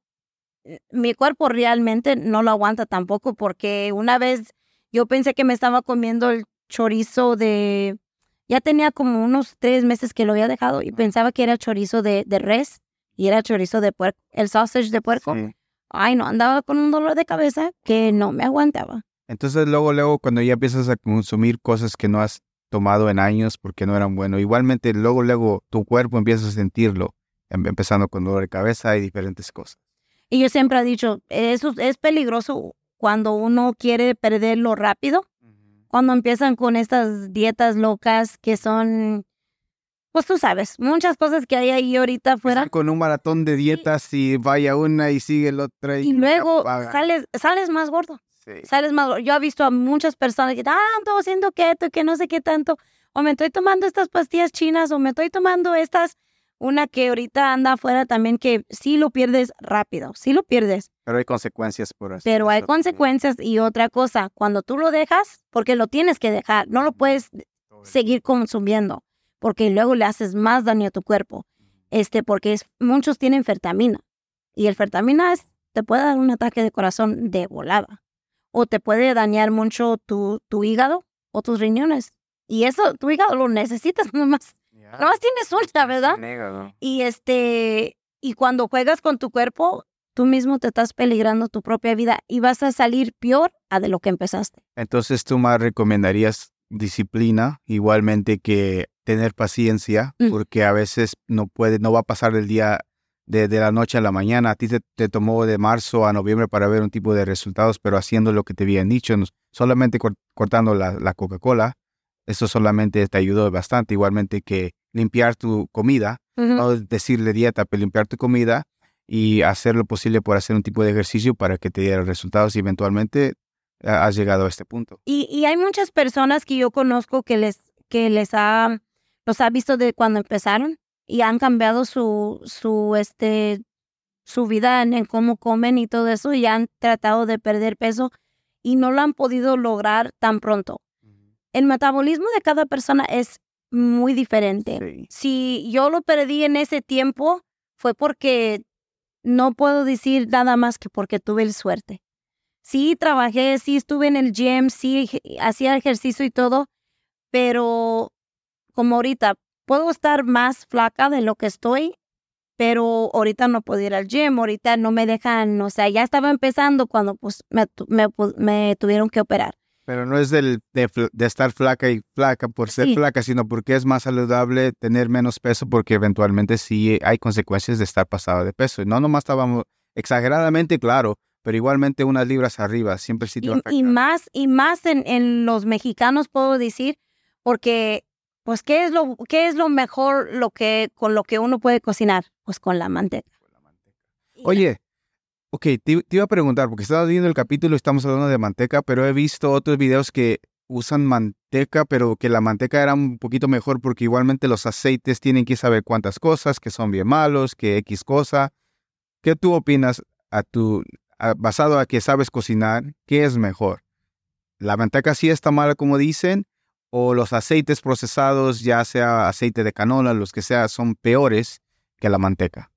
mi cuerpo realmente no lo aguanta tampoco. Porque una vez yo pensé que me estaba comiendo el chorizo de... Ya tenía como unos tres meses que lo había dejado y pensaba que era chorizo de, de res y era chorizo de puerco, el sausage de puerco. Sí. Ay, no, andaba con un dolor de cabeza que no me aguantaba. Entonces luego, luego cuando ya empiezas a consumir cosas que no has tomado en años porque no eran buenos, igualmente luego, luego tu cuerpo empieza a sentirlo, empezando con dolor de cabeza y diferentes cosas. Y yo siempre he dicho, eso es peligroso cuando uno quiere perderlo rápido. Cuando empiezan con estas dietas locas que son, pues tú sabes, muchas cosas que hay ahí ahorita afuera. Con un maratón de dietas sí. Y vaya una y sigue la otra. Y, y luego sales, sales más gordo. Sí. Sales más gordo. Yo he visto a muchas personas que, ah, ando haciendo keto, que no sé qué tanto. O me estoy tomando estas pastillas chinas, o me estoy tomando estas. Una que ahorita anda afuera también que sí lo pierdes rápido, sí lo pierdes. Pero hay consecuencias por eso. Pero hay consecuencias y otra cosa, cuando tú lo dejas, porque lo tienes que dejar, no lo puedes seguir consumiendo, porque luego le haces más daño a tu cuerpo. Este, porque es, muchos tienen fertamina y el fertamina es, te puede dar un ataque de corazón de volada o te puede dañar mucho tu, tu hígado o tus riñones. Y eso, tu hígado lo necesitas nomás. Yeah. Nomás tienes una, ¿verdad? Negado. Y este, y cuando juegas con tu cuerpo, tú mismo te estás peligrando tu propia vida y vas a salir peor a de lo que empezaste. Entonces, ¿tú más recomendarías disciplina, igualmente que tener paciencia? Mm. Porque a veces no puede, no va a pasar el día de, de la noche a la mañana. A ti te, te tomó de marzo a noviembre para ver un tipo de resultados, pero haciendo lo que te habían dicho, solamente cortando la, la Coca-Cola, eso solamente te ayudó bastante. Igualmente que limpiar tu comida, uh-huh. no decirle dieta, pero limpiar tu comida y hacer lo posible por hacer un tipo de ejercicio para que te diera resultados y eventualmente has llegado a este punto. Y, y hay muchas personas que yo conozco que les, que les ha, los ha visto de cuando empezaron y han cambiado su, su, este, su vida en, en cómo comen y todo eso y han tratado de perder peso y no lo han podido lograr tan pronto. El metabolismo de cada persona es muy diferente. Sí. Si yo lo perdí en ese tiempo, fue porque no puedo decir nada más que porque tuve suerte. Sí, trabajé, sí estuve en el gym, sí hacía ejercicio y todo, pero como ahorita puedo estar más flaca de lo que estoy, pero ahorita no puedo ir al gym, ahorita no me dejan, o sea, ya estaba empezando cuando pues me, me, me tuvieron que operar. Pero no es del, de, de estar flaca y flaca por ser sí. flaca, sino porque es más saludable tener menos peso, porque eventualmente sí hay consecuencias de estar pasado de peso. No nomás estábamos exageradamente, claro, pero igualmente unas libras arriba, siempre sí te va a afectar. Y más, y más en, en los mexicanos puedo decir, porque, pues, ¿qué es lo, qué es lo mejor lo que, con lo que uno puede cocinar? Pues con la manteca. Oye, ok, te, te iba a preguntar, porque estaba viendo el capítulo y estamos hablando de manteca, pero he visto otros videos que usan manteca, pero que la manteca era un poquito mejor porque igualmente los aceites tienen que saber cuántas cosas, que son bien malos, que X cosa. ¿Qué tú opinas a tu, a, basado a que sabes cocinar, qué es mejor? ¿La manteca sí está mala como dicen? ¿O los aceites procesados, ya sea aceite de canola, los que sea, son peores que la manteca?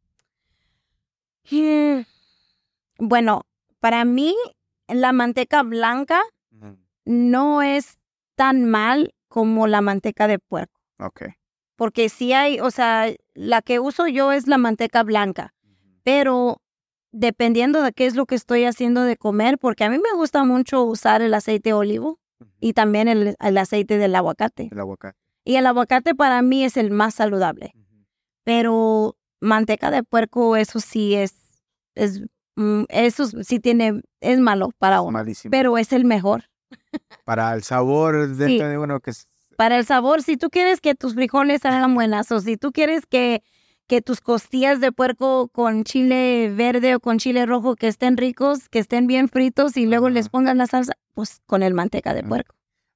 Hmm. Bueno, para mí la manteca blanca uh-huh. no es tan mal como la manteca de puerco. Okay. Porque sí hay, o sea, la que uso yo es la manteca blanca, uh-huh. pero dependiendo de qué es lo que estoy haciendo de comer, porque a mí me gusta mucho usar el aceite de olivo uh-huh. y también el, el aceite del aguacate. El aguacate. Y el aguacate para mí es el más saludable. Uh-huh. Pero manteca de puerco, eso sí es, es eso sí tiene, es malo para es uno, malísimo. Pero es el mejor. Para el sabor de, sí. de uno que es... Para el sabor, si tú quieres que tus frijoles salgan buenas o si tú quieres que, que tus costillas de puerco con chile verde o con chile rojo que estén ricos, que estén bien fritos y luego uh-huh. les pongan la salsa, pues con el manteca de puerco.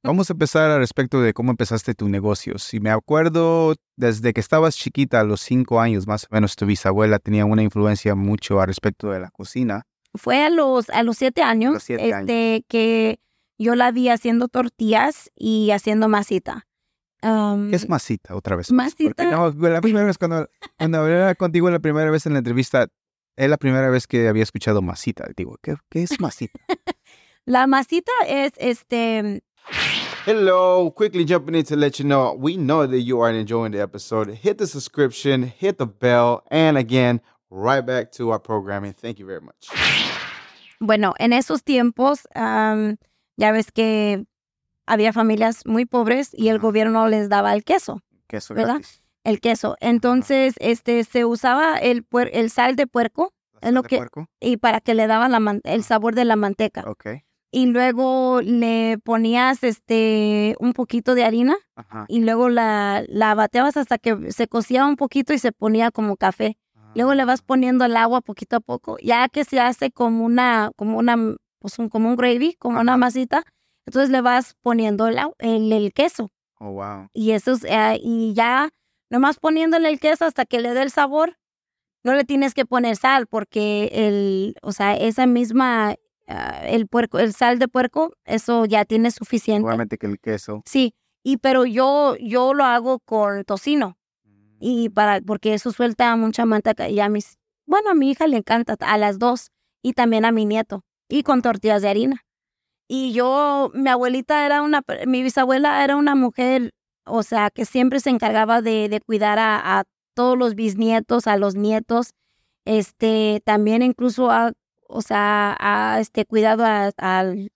Vamos a empezar al respecto de cómo empezaste tu negocio. Si me acuerdo, desde que estabas chiquita, a los cinco años más o menos, tu bisabuela tenía una influencia mucho al respecto de la cocina. Fue a los, a los siete años, Los siete este, años. que yo la vi haciendo tortillas y haciendo masita. Um, ¿Qué es masita otra vez? Masita. Porque no, la primera vez cuando, cuando hablé contigo la primera vez en la entrevista, es la primera vez que había escuchado masita. Digo, ¿qué, qué es masita? La masita es este. Hello, quickly jumping in to let you know, we know that you are enjoying the episode. Hit the subscription, hit the bell, and again, right back to our programming. Thank you very much. Bueno, en esos tiempos, um, ya ves que había familias muy pobres y el Ajá. gobierno les daba el queso, Queso ¿verdad? gratis. el queso. Entonces, este, se usaba el, puer- el sal de puerco ¿La es lo sal de que- puerco? y para que le daba la man- el sabor de la manteca. Ok. Y luego le ponías este un poquito de harina Ajá. y luego la, la bateabas hasta que se cocía un poquito y se ponía como café. Luego le vas poniendo el agua poquito a poco, ya que se hace como una, como una, pues un, como un gravy, como una Ajá. masita. Entonces le vas poniendo el, au- el, el queso Oh, wow. y eso es, eh, y ya nomás poniéndole el queso hasta que le dé el sabor. No le tienes que poner sal porque el, o sea, esa misma, ah, el puerco, el sal de puerco, eso ya tiene suficiente. Igualmente que el queso. Sí, y pero yo, yo lo hago con tocino. Y para, porque eso suelta mucha manteca. Y a mis, bueno, a mi hija le encanta, a las dos. Y también a mi nieto. Y con tortillas de harina. Y yo, mi abuelita era una, mi bisabuela era una mujer, o sea, que siempre se encargaba de, de cuidar a, a todos los bisnietos, a los nietos. Este, también incluso ha, o sea, ha este, cuidado a, al-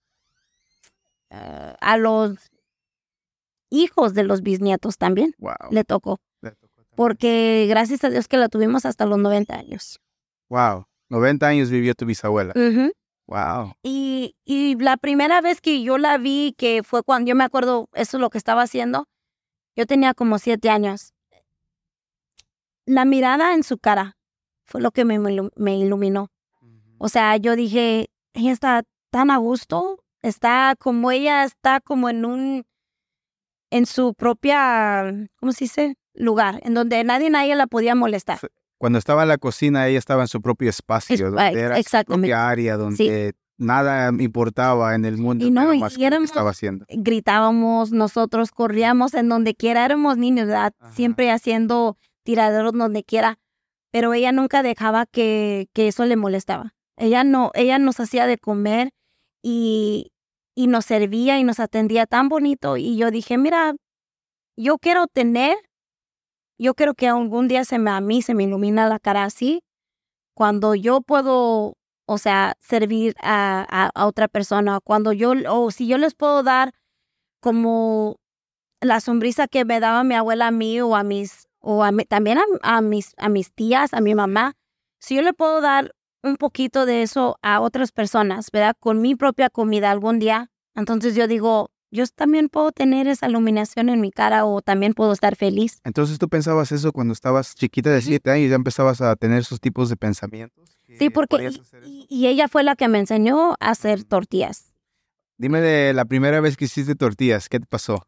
a, a los hijos de los bisnietos también. Wow. Le tocó. Le tocó también. Porque gracias a Dios que la tuvimos hasta los noventa años. Wow. noventa años vivió tu bisabuela. Ujú. Wow. y, y la primera vez que yo la vi, que fue cuando yo me acuerdo, eso es lo que estaba haciendo, yo tenía como siete años. La mirada en su cara fue lo que me, me ilu- me iluminó. O sea, yo dije, ella está tan a gusto, está como ella está como en un, en su propia, ¿cómo se dice? Lugar, en donde nadie, nadie la podía molestar. Cuando estaba en la cocina, ella estaba en su propio espacio, Es- donde ah, era su exactamente. propia área, donde nada importaba en el mundo Y no, pero y más que lo que éramos- estaba haciendo. Gritábamos, nosotros corríamos en donde quiera, éramos niños, ¿verdad? Ajá. Siempre haciendo tiraderos donde quiera, pero ella nunca dejaba que, que eso le molestaba. Ella no, ella nos hacía de comer y, y nos servía y nos atendía tan bonito y yo dije, mira, yo quiero tener, yo quiero que algún día se me, a mí se me ilumina la cara así, cuando yo puedo, o sea, servir a, a, a otra persona, cuando yo, o si yo les puedo dar como la sonrisa que me daba mi abuela a mí o a mis, o a mi- también a, a mis, a mis tías, a mi mamá, si yo le puedo dar un poquito de eso a otras personas, ¿verdad? Con mi propia comida algún día, entonces yo digo, yo también puedo tener esa iluminación en mi cara o también puedo estar feliz. Entonces, ¿tú pensabas eso cuando estabas chiquita de Ujú. siete años? ¿Ya empezabas a tener esos tipos de pensamientos? Sí, que porque podías y, hacer eso? y- y ella fue la que me enseñó a hacer Ujú. tortillas. Dime de la primera vez que hiciste tortillas, ¿qué te pasó?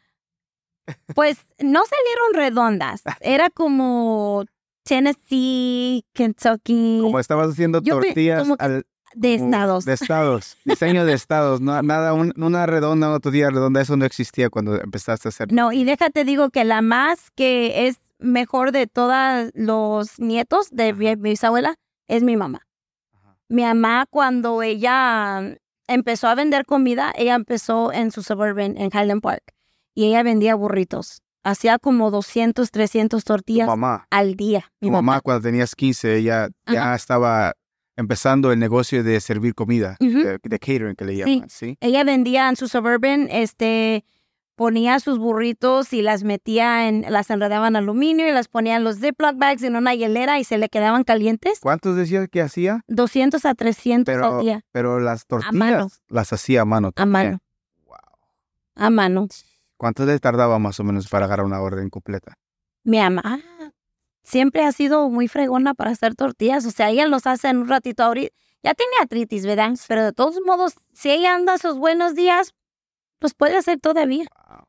Pues no salieron redondas, era como Tennessee, Kentucky, Como estabas haciendo Yo pe- tortillas como que al, de como estados. de estados, diseño de estados, no, nada, un- una redonda, una tortilla redonda, eso no existía cuando empezaste a hacer. No, y déjate digo que la más que es mejor de todos los nietos de mi, Ajá. mi bisabuela es mi mamá. Ajá. Mi mamá cuando ella empezó a vender comida, ella empezó en su suburban en Highland Park y ella vendía burritos. Hacía como doscientos, trescientos Tu tortillas mamá, al día. Mi tu mamá mamá. cuando tenías quince, ella ya estaba empezando el negocio de servir comida, Ujú. de, de catering que le Sí. llaman, ¿sí? Ella vendía en su suburban, este, ponía sus burritos y las metía en, las enredaba en aluminio y las ponía en los Ziploc bags en una hielera y se le quedaban calientes. ¿Cuántos decías que hacía? doscientos a trescientos Pero, al día, pero las mano. tortillas las hacía a mano a también. mano, Wow. a mano. ¿Cuánto le tardaba más o menos para agarrar una orden completa? Mi mamá siempre ha sido muy fregona para hacer tortillas, o sea, ella los hace en un ratito ahorita. Ya tenía artritis, ¿verdad? Pero de todos modos, si ella anda sus buenos días, pues puede hacer todavía. Wow.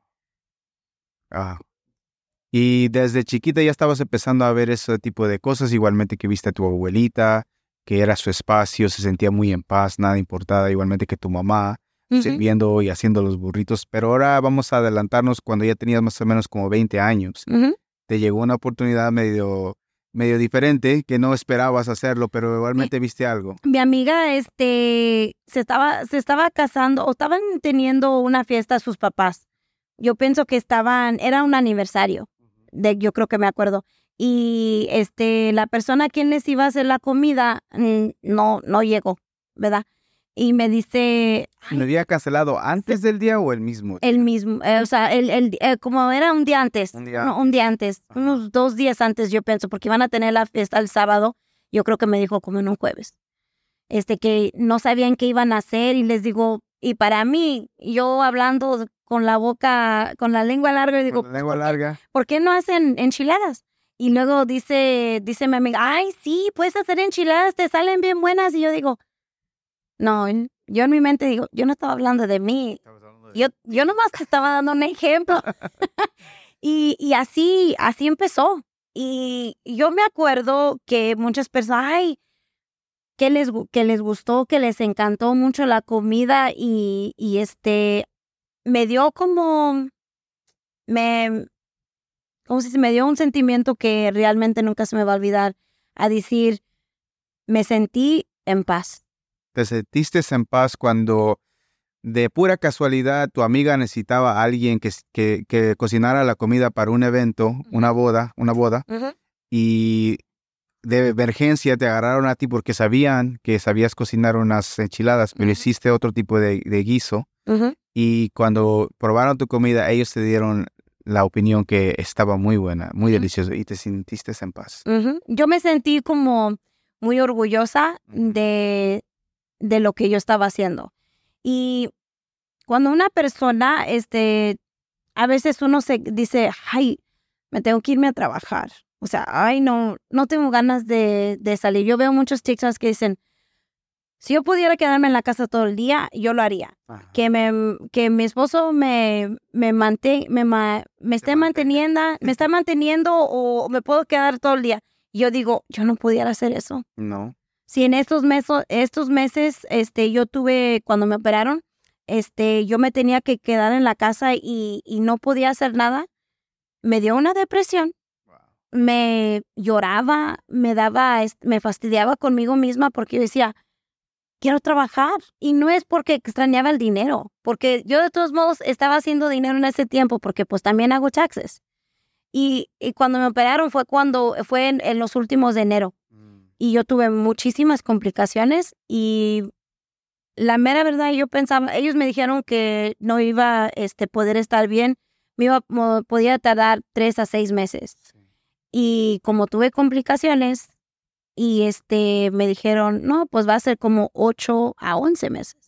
Ah. Y desde chiquita ya estabas empezando a ver ese tipo de cosas, igualmente que viste a tu abuelita, que era su espacio, se sentía muy en paz, nada importaba, igualmente que tu mamá, Ujú. sirviendo y haciendo los burritos. Pero ahora vamos a adelantarnos cuando ya tenías más o menos como veinte años. Ujú. Te llegó una oportunidad medio, medio diferente, que no esperabas hacerlo, pero igualmente viste algo. Mi amiga, este, se estaba, se estaba casando o estaban teniendo una fiesta sus papás. Yo pienso que estaban, era un aniversario, de, yo creo que me acuerdo. Y este, la persona a quien les iba a hacer la comida mm, no, no llegó, ¿verdad? Y me dice, ¿Me había cancelado antes del día o el mismo? el mismo, eh, o sea, el, el, eh, como era un día antes, Un día no, un día antes, Ajá. unos dos días antes, yo pienso, porque iban a tener la fiesta el sábado. Yo creo que me dijo como en un jueves. Este, que no sabían qué iban a hacer y les digo, y para mí, yo hablando con la boca, con la lengua larga, y digo, Con la lengua ¿por qué- larga. ¿por qué no hacen enchiladas? Y luego dice, dice mi amiga, ay, sí, puedes hacer enchiladas, te salen bien buenas. Y yo digo, no, en- yo en mi mente digo, yo no estaba hablando de mí, yo, yo nomás te estaba dando un ejemplo. y, y así, así empezó. Y yo me acuerdo que muchas personas, ay, que les, gu- que les gustó, que les encantó mucho la comida y, y este, me dio como, me, como si se me dio un sentimiento que realmente nunca se me va a olvidar, a decir, me sentí en paz. ¿Te sentiste en paz cuando de pura casualidad tu amiga necesitaba a alguien que, que, que cocinara la comida para un evento, una boda, una boda, y de emergencia te agarraron a ti porque sabían que sabías cocinar unas enchiladas, pero Ujú. hiciste otro tipo de, de guiso, Ujú. y cuando probaron tu comida, ellos te dieron la opinión que estaba muy buena, muy Ujú. deliciosa, y te sentiste en paz. Ujú. Yo me sentí como muy orgullosa Ujú. de, de lo que yo estaba haciendo. Y cuando una persona, este, a veces uno se dice, ay, me tengo que irme a trabajar. O sea, ay, no, no tengo ganas de, de salir. Yo veo muchos TikToks que dicen, si yo pudiera quedarme en la casa todo el día, yo lo haría. Ajá. Que, me, que mi esposo me, me, mante, me, ma- me esté mantenga. manteniendo, me está manteniendo o me puedo quedar todo el día. Y yo digo, yo no pudiera hacer eso. No. Si en estos meses, estos meses, este, yo tuve, cuando me operaron, este, yo me tenía que quedar en la casa y, y no podía hacer nada, me dio una depresión, Wow. me lloraba, me daba, es- me fastidiaba conmigo misma porque yo decía, quiero trabajar. Y no es porque extrañaba el dinero, porque yo de todos modos estaba haciendo dinero en ese tiempo porque pues también hago taxes. Y, y cuando me operaron fue cuando, fue en, en los últimos de enero. Mm. Y yo tuve muchísimas complicaciones y la mera verdad yo pensaba, ellos me dijeron que no iba a este, poder estar bien, me iba, mo- podía tardar tres a seis meses. Sí. Y como tuve complicaciones y este me dijeron, no, pues va a ser como ocho a once meses.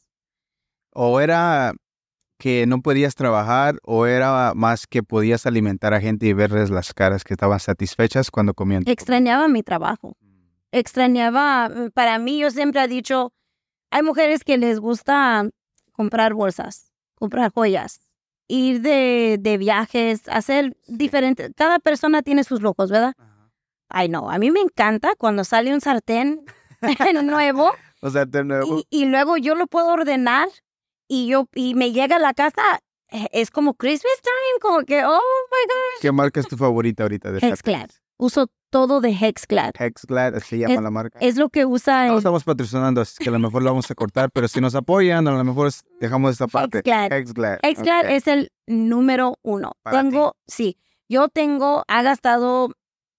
O era que no podías trabajar, o era más que podías alimentar a gente y verles las caras que estaban satisfechas cuando comían. tu Extrañaba mi trabajo. comida. Extrañaba, mm, para mí yo siempre he dicho, hay mujeres que les gusta comprar bolsas, comprar joyas, ir de, de viajes, hacer Sí. diferentes, cada persona tiene sus lujos, ¿verdad? Ajá. Ay, no, a mí me encanta cuando sale un sartén nuevo O sea, de nuevo, y, y luego yo lo puedo ordenar y yo y me llega a la casa, eh, es como Christmas time, como que, oh my gosh. ¿qué marca es tu favorita ahorita de Hexclad. sartenes? Uso todo de Hexclad. Hexclad, así llama la marca. Es lo que usa No el estamos patrocinando, así que a lo mejor lo vamos a cortar, pero si nos apoyan, a lo mejor es- dejamos esta parte. Hexclad. Hexclad. Hexclad Ok. es el número uno. Para tengo, sí, yo tengo, ha gastado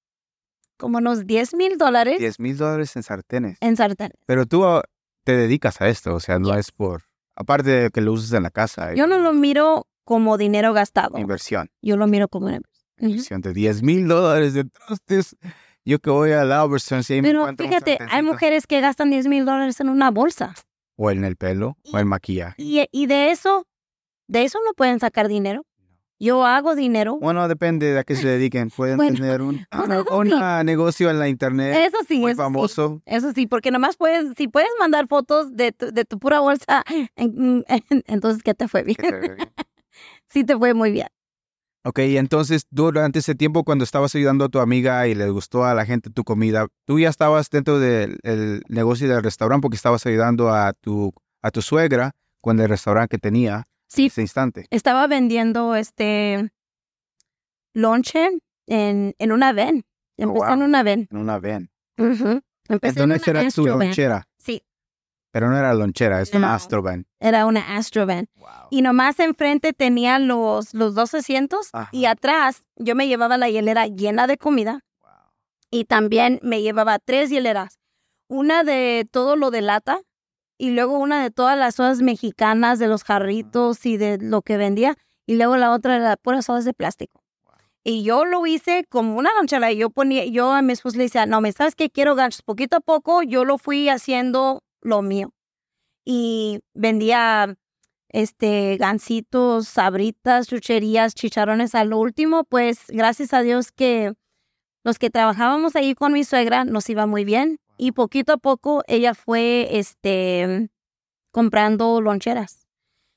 como unos diez mil dólares diez mil dólares en sartenes. en sartenes. Pero tú ah, te dedicas a esto, o sea, no Yes. es por... Aparte de que lo uses en la casa. Yo no lo miro como dinero gastado. Inversión. Yo lo miro como una inversión. Ujú. Inversión de diez mil dólares de trastes. Yo que voy a Albertsons y ahí me Pero encuentro un fíjate, hay sartencito. mujeres que gastan diez mil dólares en una bolsa. O en el pelo, o en maquillaje. Y, y de eso, de eso no pueden sacar dinero. Yo hago dinero. Bueno, depende de a qué se dediquen. Pueden Bueno, tener un eso un sí. negocio en la internet Eso sí, muy eso famoso. sí. Eso sí, porque nomás puedes, si puedes mandar fotos de tu, de tu pura bolsa, en- en- entonces, ¿qué te fue bien? ¿Qué te ve bien? Sí te fue muy bien. Ok, entonces durante ese tiempo cuando estabas ayudando a tu amiga y le gustó a la gente tu comida, tú ya estabas dentro del el negocio del restaurante porque estabas ayudando a tu, a tu suegra con el restaurante que tenía en Sí, ese instante. estaba vendiendo este lonche en, en una van. Empecé wow. en una van. En una van. Ujú. Empecé en Entonces una era tu Astro van. lonchera, Sí, pero no era lonchera, es una No. Astrovan. era una Astro van. Wow. Y nomás enfrente tenía los, los dos asientos Ajá. y atrás yo me llevaba la hielera llena de comida Wow. y también me llevaba tres hieleras. Una de todo lo de lata y luego una de todas las sodas mexicanas, de los jarritos y de lo que vendía. Y luego la otra era puras sodas de plástico. Y yo lo hice como una lonchera. Y yo ponía, yo a mi esposo le decía, no, ¿me sabes qué? Quiero ganchos. Poquito a poco yo lo fui haciendo lo mío. Y vendía este gancitos, sabritas, chucherías, chicharrones. A lo último, pues gracias a Dios que los que trabajábamos ahí con mi suegra nos iba muy bien. Y poquito a poco ella fue este comprando loncheras.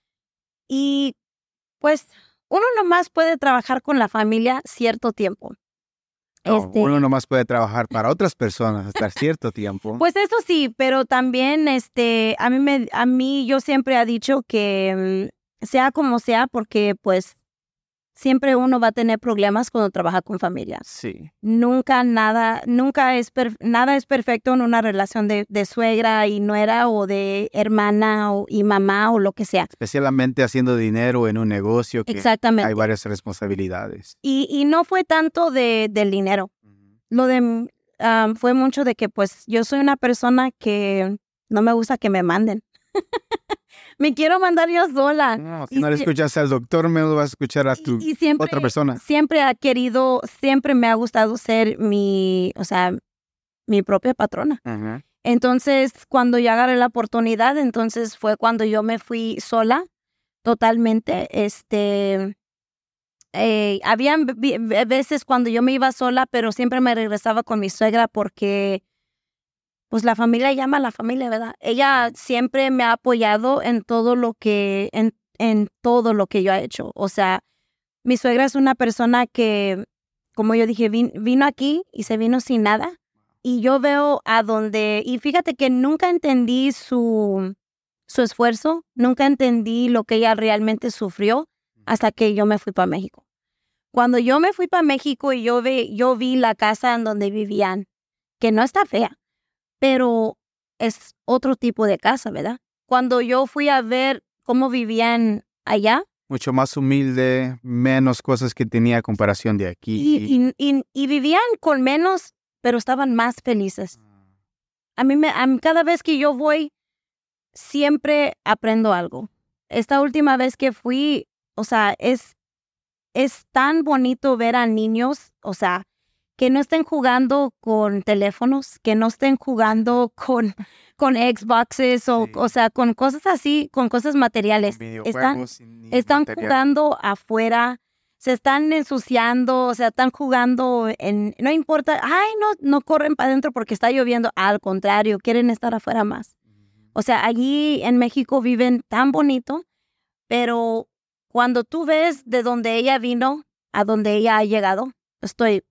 Y pues uno nomás puede trabajar con la familia cierto tiempo. No, Este, uno nomás puede trabajar para otras personas hasta cierto tiempo. Pues eso sí, pero también este a mí me a mí yo siempre he dicho que mm, sea como sea, porque pues siempre uno va a tener problemas cuando trabaja con familia. Sí. Nunca nada, nunca es per- nada es perfecto en una relación de, de suegra y nuera o de hermana o, y mamá o lo que sea. Especialmente haciendo dinero en un negocio que Exactamente. hay varias responsabilidades. Y, y no fue tanto de, del dinero. Lo de um, fue mucho de que pues yo soy una persona que no me gusta que me manden. Me quiero mandar yo sola. No, si Y no le si- escuchas al doctor, me lo vas a escuchar a tu y, y siempre, otra persona. siempre ha querido, siempre me ha gustado ser mi, o sea, mi propia patrona. Ajá. Entonces, cuando yo agarré la oportunidad, entonces fue cuando yo me fui sola, totalmente. Este, eh, habían vi- vi- veces cuando yo me iba sola, pero siempre me regresaba con mi suegra porque, pues, la familia llama a la familia, ¿verdad? Ella siempre me ha apoyado en todo lo que, en, en todo lo que yo he hecho. O sea, mi suegra es una persona que, como yo dije, vin- vino aquí y se vino sin nada. Y yo veo a donde, y fíjate que nunca entendí su, su esfuerzo, nunca entendí lo que ella realmente sufrió hasta que yo me fui para México. Cuando yo me fui para México y yo, ve, yo vi la casa en donde vivían, que no está fea, pero es otro tipo de casa, ¿verdad? Cuando yo fui a ver cómo vivían allá, Mucho más humilde, menos cosas que tenía a comparación de aquí. y, y, y, y vivían con menos, pero estaban más felices. A mí, me, a mí cada vez que yo voy, siempre aprendo algo. Esta última vez que fui, o sea, es, es tan bonito ver a niños, o sea, que no estén jugando con teléfonos, que no estén jugando con, con Xboxes o, Sí. o sea, con cosas así, con cosas materiales. Están, están jugando afuera, se están ensuciando, o sea, están jugando en, no importa, ay, no, no corren para adentro porque está lloviendo, al contrario, quieren estar afuera más. O sea, allí en México viven tan bonito, pero cuando tú ves de donde ella vino a donde ella ha llegado, estoy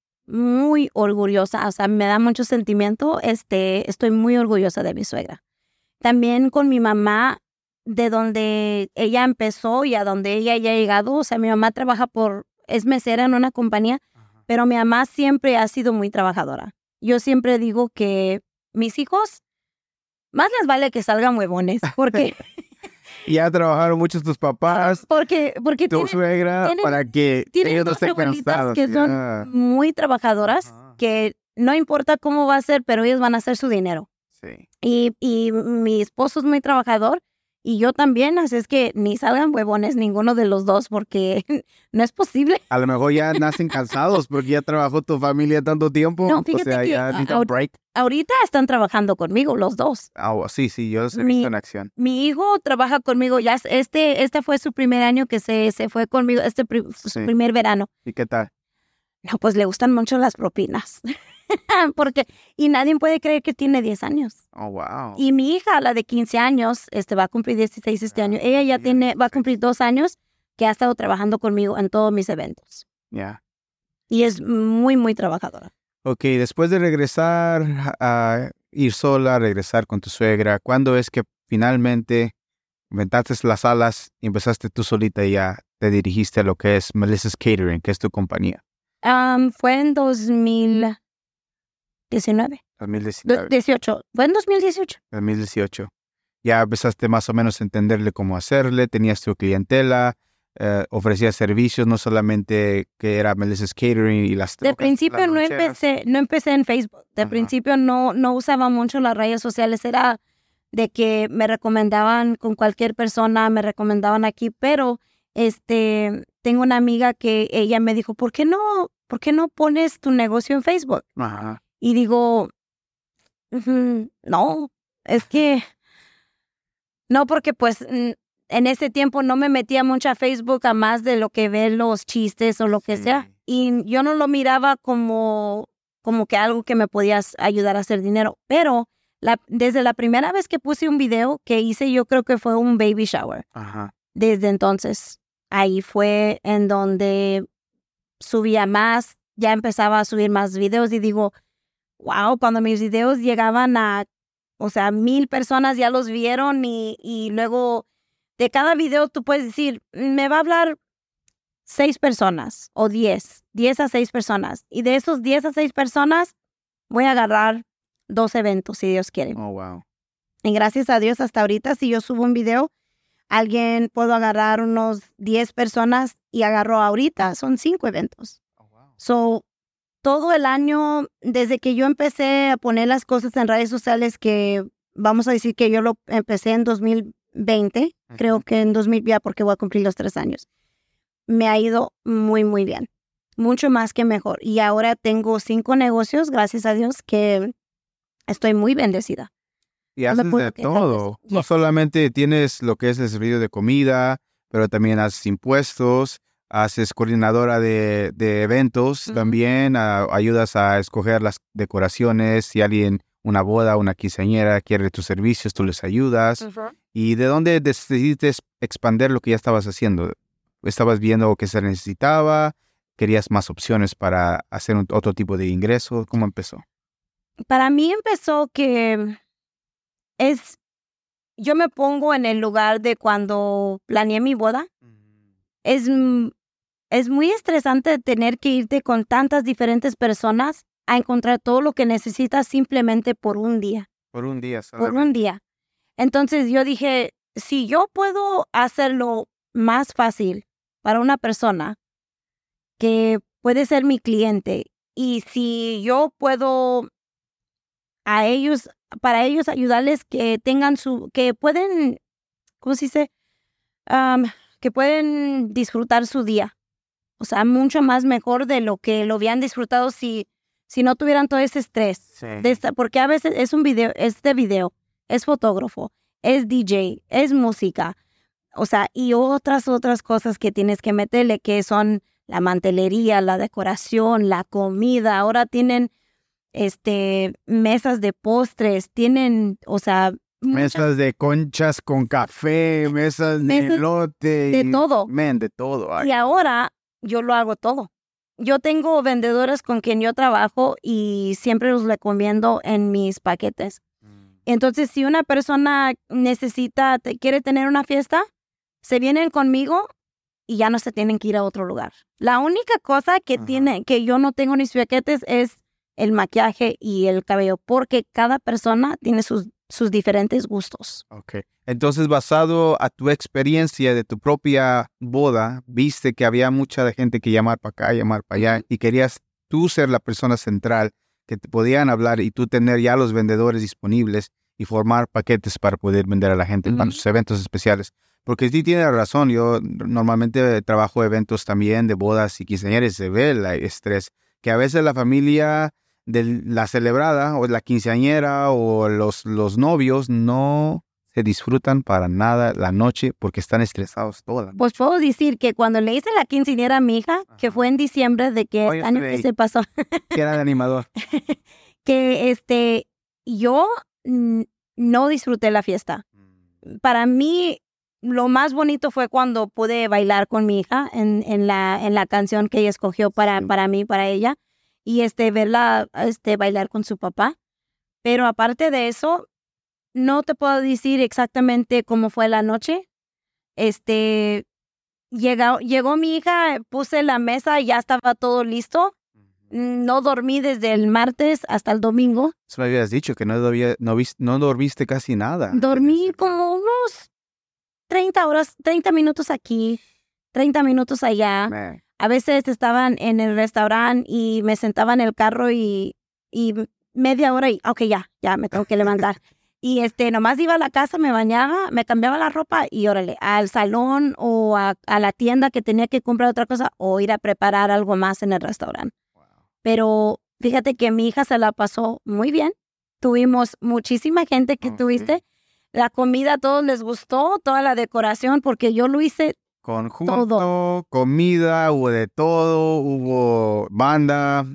muy orgullosa, o sea, me da mucho sentimiento, este, estoy muy orgullosa de mi suegra. También con mi mamá, de donde ella empezó y a donde ella ya ha llegado, o sea, mi mamá trabaja por, es mesera en una compañía, pero mi mamá siempre ha sido muy trabajadora. Yo siempre digo que mis hijos, más les vale que salgan huevones, porque, Ya trabajaron muchos tus papás, porque, porque tu tienen, suegra, tienen- para que tienen ellos no dos estén abuelitas cansados. que son ya. muy trabajadoras, Ajá. que no importa cómo va a ser, pero ellos van a hacer su dinero. Sí. Y, y mi esposo es muy trabajador Y yo también, así es que ni salgan huevones ninguno de los dos porque no es posible. A lo mejor ya nacen cansados porque ya trabajó tu familia tanto tiempo. No, fíjate o sea, que ya a- necesitan ahor- break. Ahorita están trabajando conmigo los dos. Ah, oh, sí, sí, yo los he Mi- visto en acción. Mi hijo trabaja conmigo, ya es- este, este fue su primer año que se, se fue conmigo, este pri- su Sí. primer verano. ¿Y qué tal? No, pues le gustan mucho las propinas. Porque, y nadie puede creer que tiene diez años. Oh, wow. Y mi hija, la de quince años, este, va a cumplir dieciséis este Ah, año. Ella ya sí, tiene, va a dieciséis. cumplir dos años que ha estado trabajando conmigo en todos mis eventos. Ya. Y es muy, muy trabajadora. Ok, después de regresar a ir sola, regresar con tu suegra, ¿cuándo es que finalmente inventaste las alas y empezaste tú solita y ya te dirigiste a lo que es Melissa's Catering, que es tu compañía? Am, fue en dos mil diecinueve. dos mil Do- diecinueve, dieciocho. Fue en dos mil dieciocho. dos mil dieciocho. Ya empezaste más o menos a entenderle cómo hacerle, tenías tu clientela, eh, ofrecías servicios, no solamente que era Melissa's Catering y las De trocas, principio las no loncheras. empecé, no empecé en Facebook. De Ajá. principio no, no usaba mucho las redes sociales. Era de que me recomendaban con cualquier persona, me recomendaban aquí, pero este tengo una amiga que ella me dijo, ¿por qué no, por qué no pones tu negocio en Facebook? Ajá. Y digo, "Ujú, no, es que no, porque pues mm, en ese tiempo no me metía mucho a Facebook a más de lo que ver los chistes o lo que Sí. sea. Y yo no lo miraba como, como que algo que me podía s- ayudar a hacer dinero. Pero la, desde la primera vez que puse un video que hice, yo creo que fue un baby shower. Ajá. Desde entonces, ahí fue en donde subía más, ya empezaba a subir más videos y digo, wow, cuando mis videos llegaban a, o sea, mil personas ya los vieron y, y luego de cada video tú puedes decir, me va a hablar seis personas o diez, diez a seis personas. Y de esos diez a seis personas voy a agarrar dos eventos si Dios quiere. Oh, wow. Y gracias a Dios hasta ahorita si yo subo un video, alguien puedo agarrar unos diez personas y agarro ahorita, son cinco eventos. Oh, wow. So, todo el año, desde que yo empecé a poner las cosas en redes sociales, que vamos a decir que yo lo empecé en dos mil veinte, Ujú. creo que en dos mil, ya porque voy a cumplir los tres años, me ha ido muy, muy bien. Mucho más que mejor. Y ahora tengo cinco negocios, gracias a Dios, que estoy muy bendecida. Y No me haces puedo de quejar de todo. eso. No Yes. solamente tienes lo que es el servicio de comida, pero también haces impuestos, haces coordinadora de, de eventos, Ujú. también a- ayudas a escoger las decoraciones. Si alguien, una boda, una quinceañera quiere tus servicios, tú les ayudas. Ujú. ¿Y de dónde decidiste expandir lo que ya estabas haciendo? ¿Estabas viendo que se necesitaba? ¿Querías más opciones para hacer un- otro tipo de ingreso? ¿Cómo empezó? Para mí empezó que es, yo me pongo en el lugar de cuando planeé mi boda. Es, mm, es muy estresante tener que irte con tantas diferentes personas a encontrar todo lo que necesitas simplemente por un día, Por un día por solamente. un día. Entonces yo dije, si yo puedo hacerlo más fácil para una persona que puede ser mi cliente y si yo puedo a ellos, para ellos ayudarles que tengan su, que pueden, ¿cómo se dice? Am, que pueden disfrutar su día. O sea, mucho más mejor de lo que lo habían disfrutado si, si no tuvieran todo ese estrés. Sí. De esta- porque a veces es un video, es de video, es fotógrafo, es D J, es música. O sea, y otras, otras cosas que tienes que meterle, que son la mantelería, la decoración, la comida. Ahora tienen este mesas de postres, tienen, o sea, muchas- Mesas de conchas con café, mesas de Mesas elote. de y- todo. Men, de todo. Ay. Y ahora yo lo hago todo. Yo tengo vendedores con quien yo trabajo y siempre los recomiendo en mis paquetes. Entonces, si una persona necesita, te- quiere tener una fiesta, se vienen conmigo y ya no se tienen que ir a otro lugar. La única cosa que Ajá. tiene, que yo no tengo en mis paquetes es el maquillaje y el cabello, porque cada persona tiene sus, sus diferentes gustos. Ok. Entonces, basado a tu experiencia de tu propia boda, viste que había mucha gente que llamar para acá, llamar para allá, y querías tú ser la persona central, que te podían hablar y tú tener ya los vendedores disponibles, y formar paquetes para poder vender a la gente Ujú. para sus eventos especiales. Porque sí tiene razón, yo normalmente trabajo eventos también de bodas y quinceañeras, se ve el estrés, que a veces la familia de la celebrada o la quinceañera o los, los novios no se disfrutan para nada la noche porque están estresados toda la noche. Pues puedo decir que cuando le hice la quinceañera a mi hija, que Ajá. fue en diciembre de que Oye, este año estoy que ahí. se pasó, Que era de animador. que este, yo mm, no disfruté la fiesta. Para mí, lo más bonito fue cuando pude bailar con mi hija en, en, la, en la canción que ella escogió para, Sí. para mí, para ella, y este, verla este, bailar con su papá. Pero aparte de eso, no te puedo decir exactamente cómo fue la noche. Este, llegó, llegó mi hija, puse la mesa, ya estaba todo listo. No dormí desde el martes hasta el domingo. Eso me habías dicho que no, debía, no, vis, no dormiste casi nada. Dormí como unos treinta horas, treinta minutos aquí, treinta minutos allá. Man. A veces estaban en el restaurante y me sentaba en el carro y, y media hora y, ok, ya, ya me tengo que levantar. Y este, nomás iba a la casa, me bañaba, me cambiaba la ropa y órale, al salón o a, a la tienda que tenía que comprar otra cosa o ir a preparar algo más en el restaurante. Pero fíjate que mi hija se la pasó muy bien. Tuvimos muchísima gente que Oh, tuviste. sí. La comida a todos les gustó, toda la decoración, porque yo lo hice Conjunto, todo. comida, hubo de todo, hubo banda,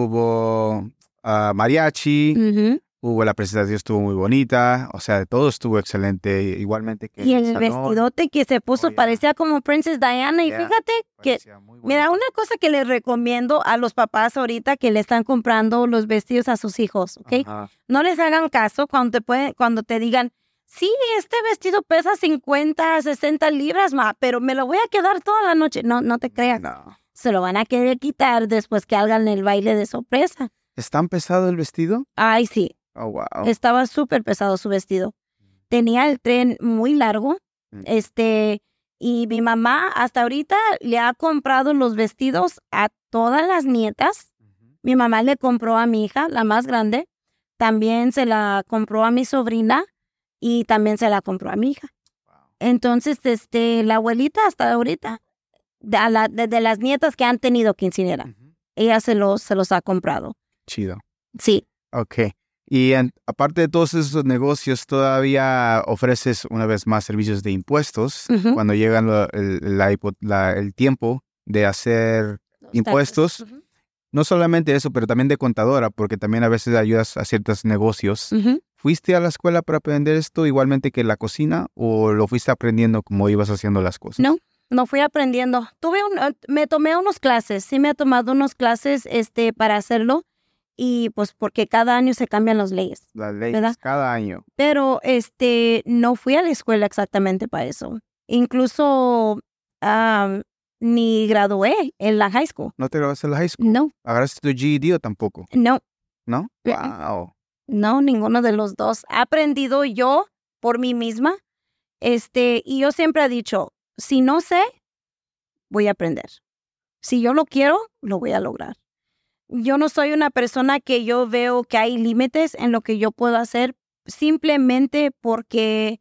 hubo uh, mariachi, Ujú. hubo la presentación, estuvo muy bonita, o sea, todo estuvo excelente, igualmente que Y el salón, vestidote que se puso Oh, yeah. parecía como Princess Diana. Y Yeah, fíjate que, parecía muy mira, bonito. una cosa que les recomiendo a los papás ahorita que le están comprando los vestidos a sus hijos, ¿ok? Ajá. No les hagan caso cuando te, pueden, cuando te digan, sí, este vestido pesa cincuenta, sesenta libras, ma, pero me lo voy a quedar toda la noche. No, no te creas. No. Se lo van a querer quitar después que hagan el baile de sorpresa. ¿Es tan pesado el vestido? Ay, sí. Oh, wow. Estaba súper pesado su vestido. Tenía el tren muy largo. Mm. Este, y mi mamá hasta ahorita le ha comprado los vestidos a todas las nietas. Mi mamá le compró a mi hija, la más grande. También se la compró a mi sobrina y también se la compró a mi hija. Entonces, este, la abuelita hasta ahorita, de, a la, de, de las nietas que han tenido quinceañera, Ujú. ella se los, se los ha comprado. Chido. Sí. Ok. Y en- aparte de todos esos negocios, ¿todavía ofreces una vez más servicios de impuestos Ujú. cuando llegan lo- el, la hipo- la- el tiempo de hacer Los impuestos? taxes. Ujú. No solamente eso, pero también de contadora, porque también a veces ayudas a ciertos negocios. Ujú. ¿Fuiste a la escuela para aprender esto igualmente que la cocina o lo fuiste aprendiendo como ibas haciendo las cosas? No, no fui aprendiendo. Tuve un, eh, me tomé unos clases, sí me he tomado unos clases este, para hacerlo y pues porque cada año se cambian las leyes. Las leyes ¿Verdad? cada año. Pero este, no fui a la escuela exactamente para eso. Incluso am, ni gradué en la high school. ¿No te graduaste en la high school? No, ¿Agarraste tu G E D o tampoco? no, ¿No? Mm-mm. Wow. no, ninguno de los dos. He aprendido yo por mí misma. Este, y yo siempre he dicho, si no sé, voy a aprender. Si yo lo quiero, lo voy a lograr. Yo no soy una persona que yo veo que hay límites en lo que yo puedo hacer simplemente porque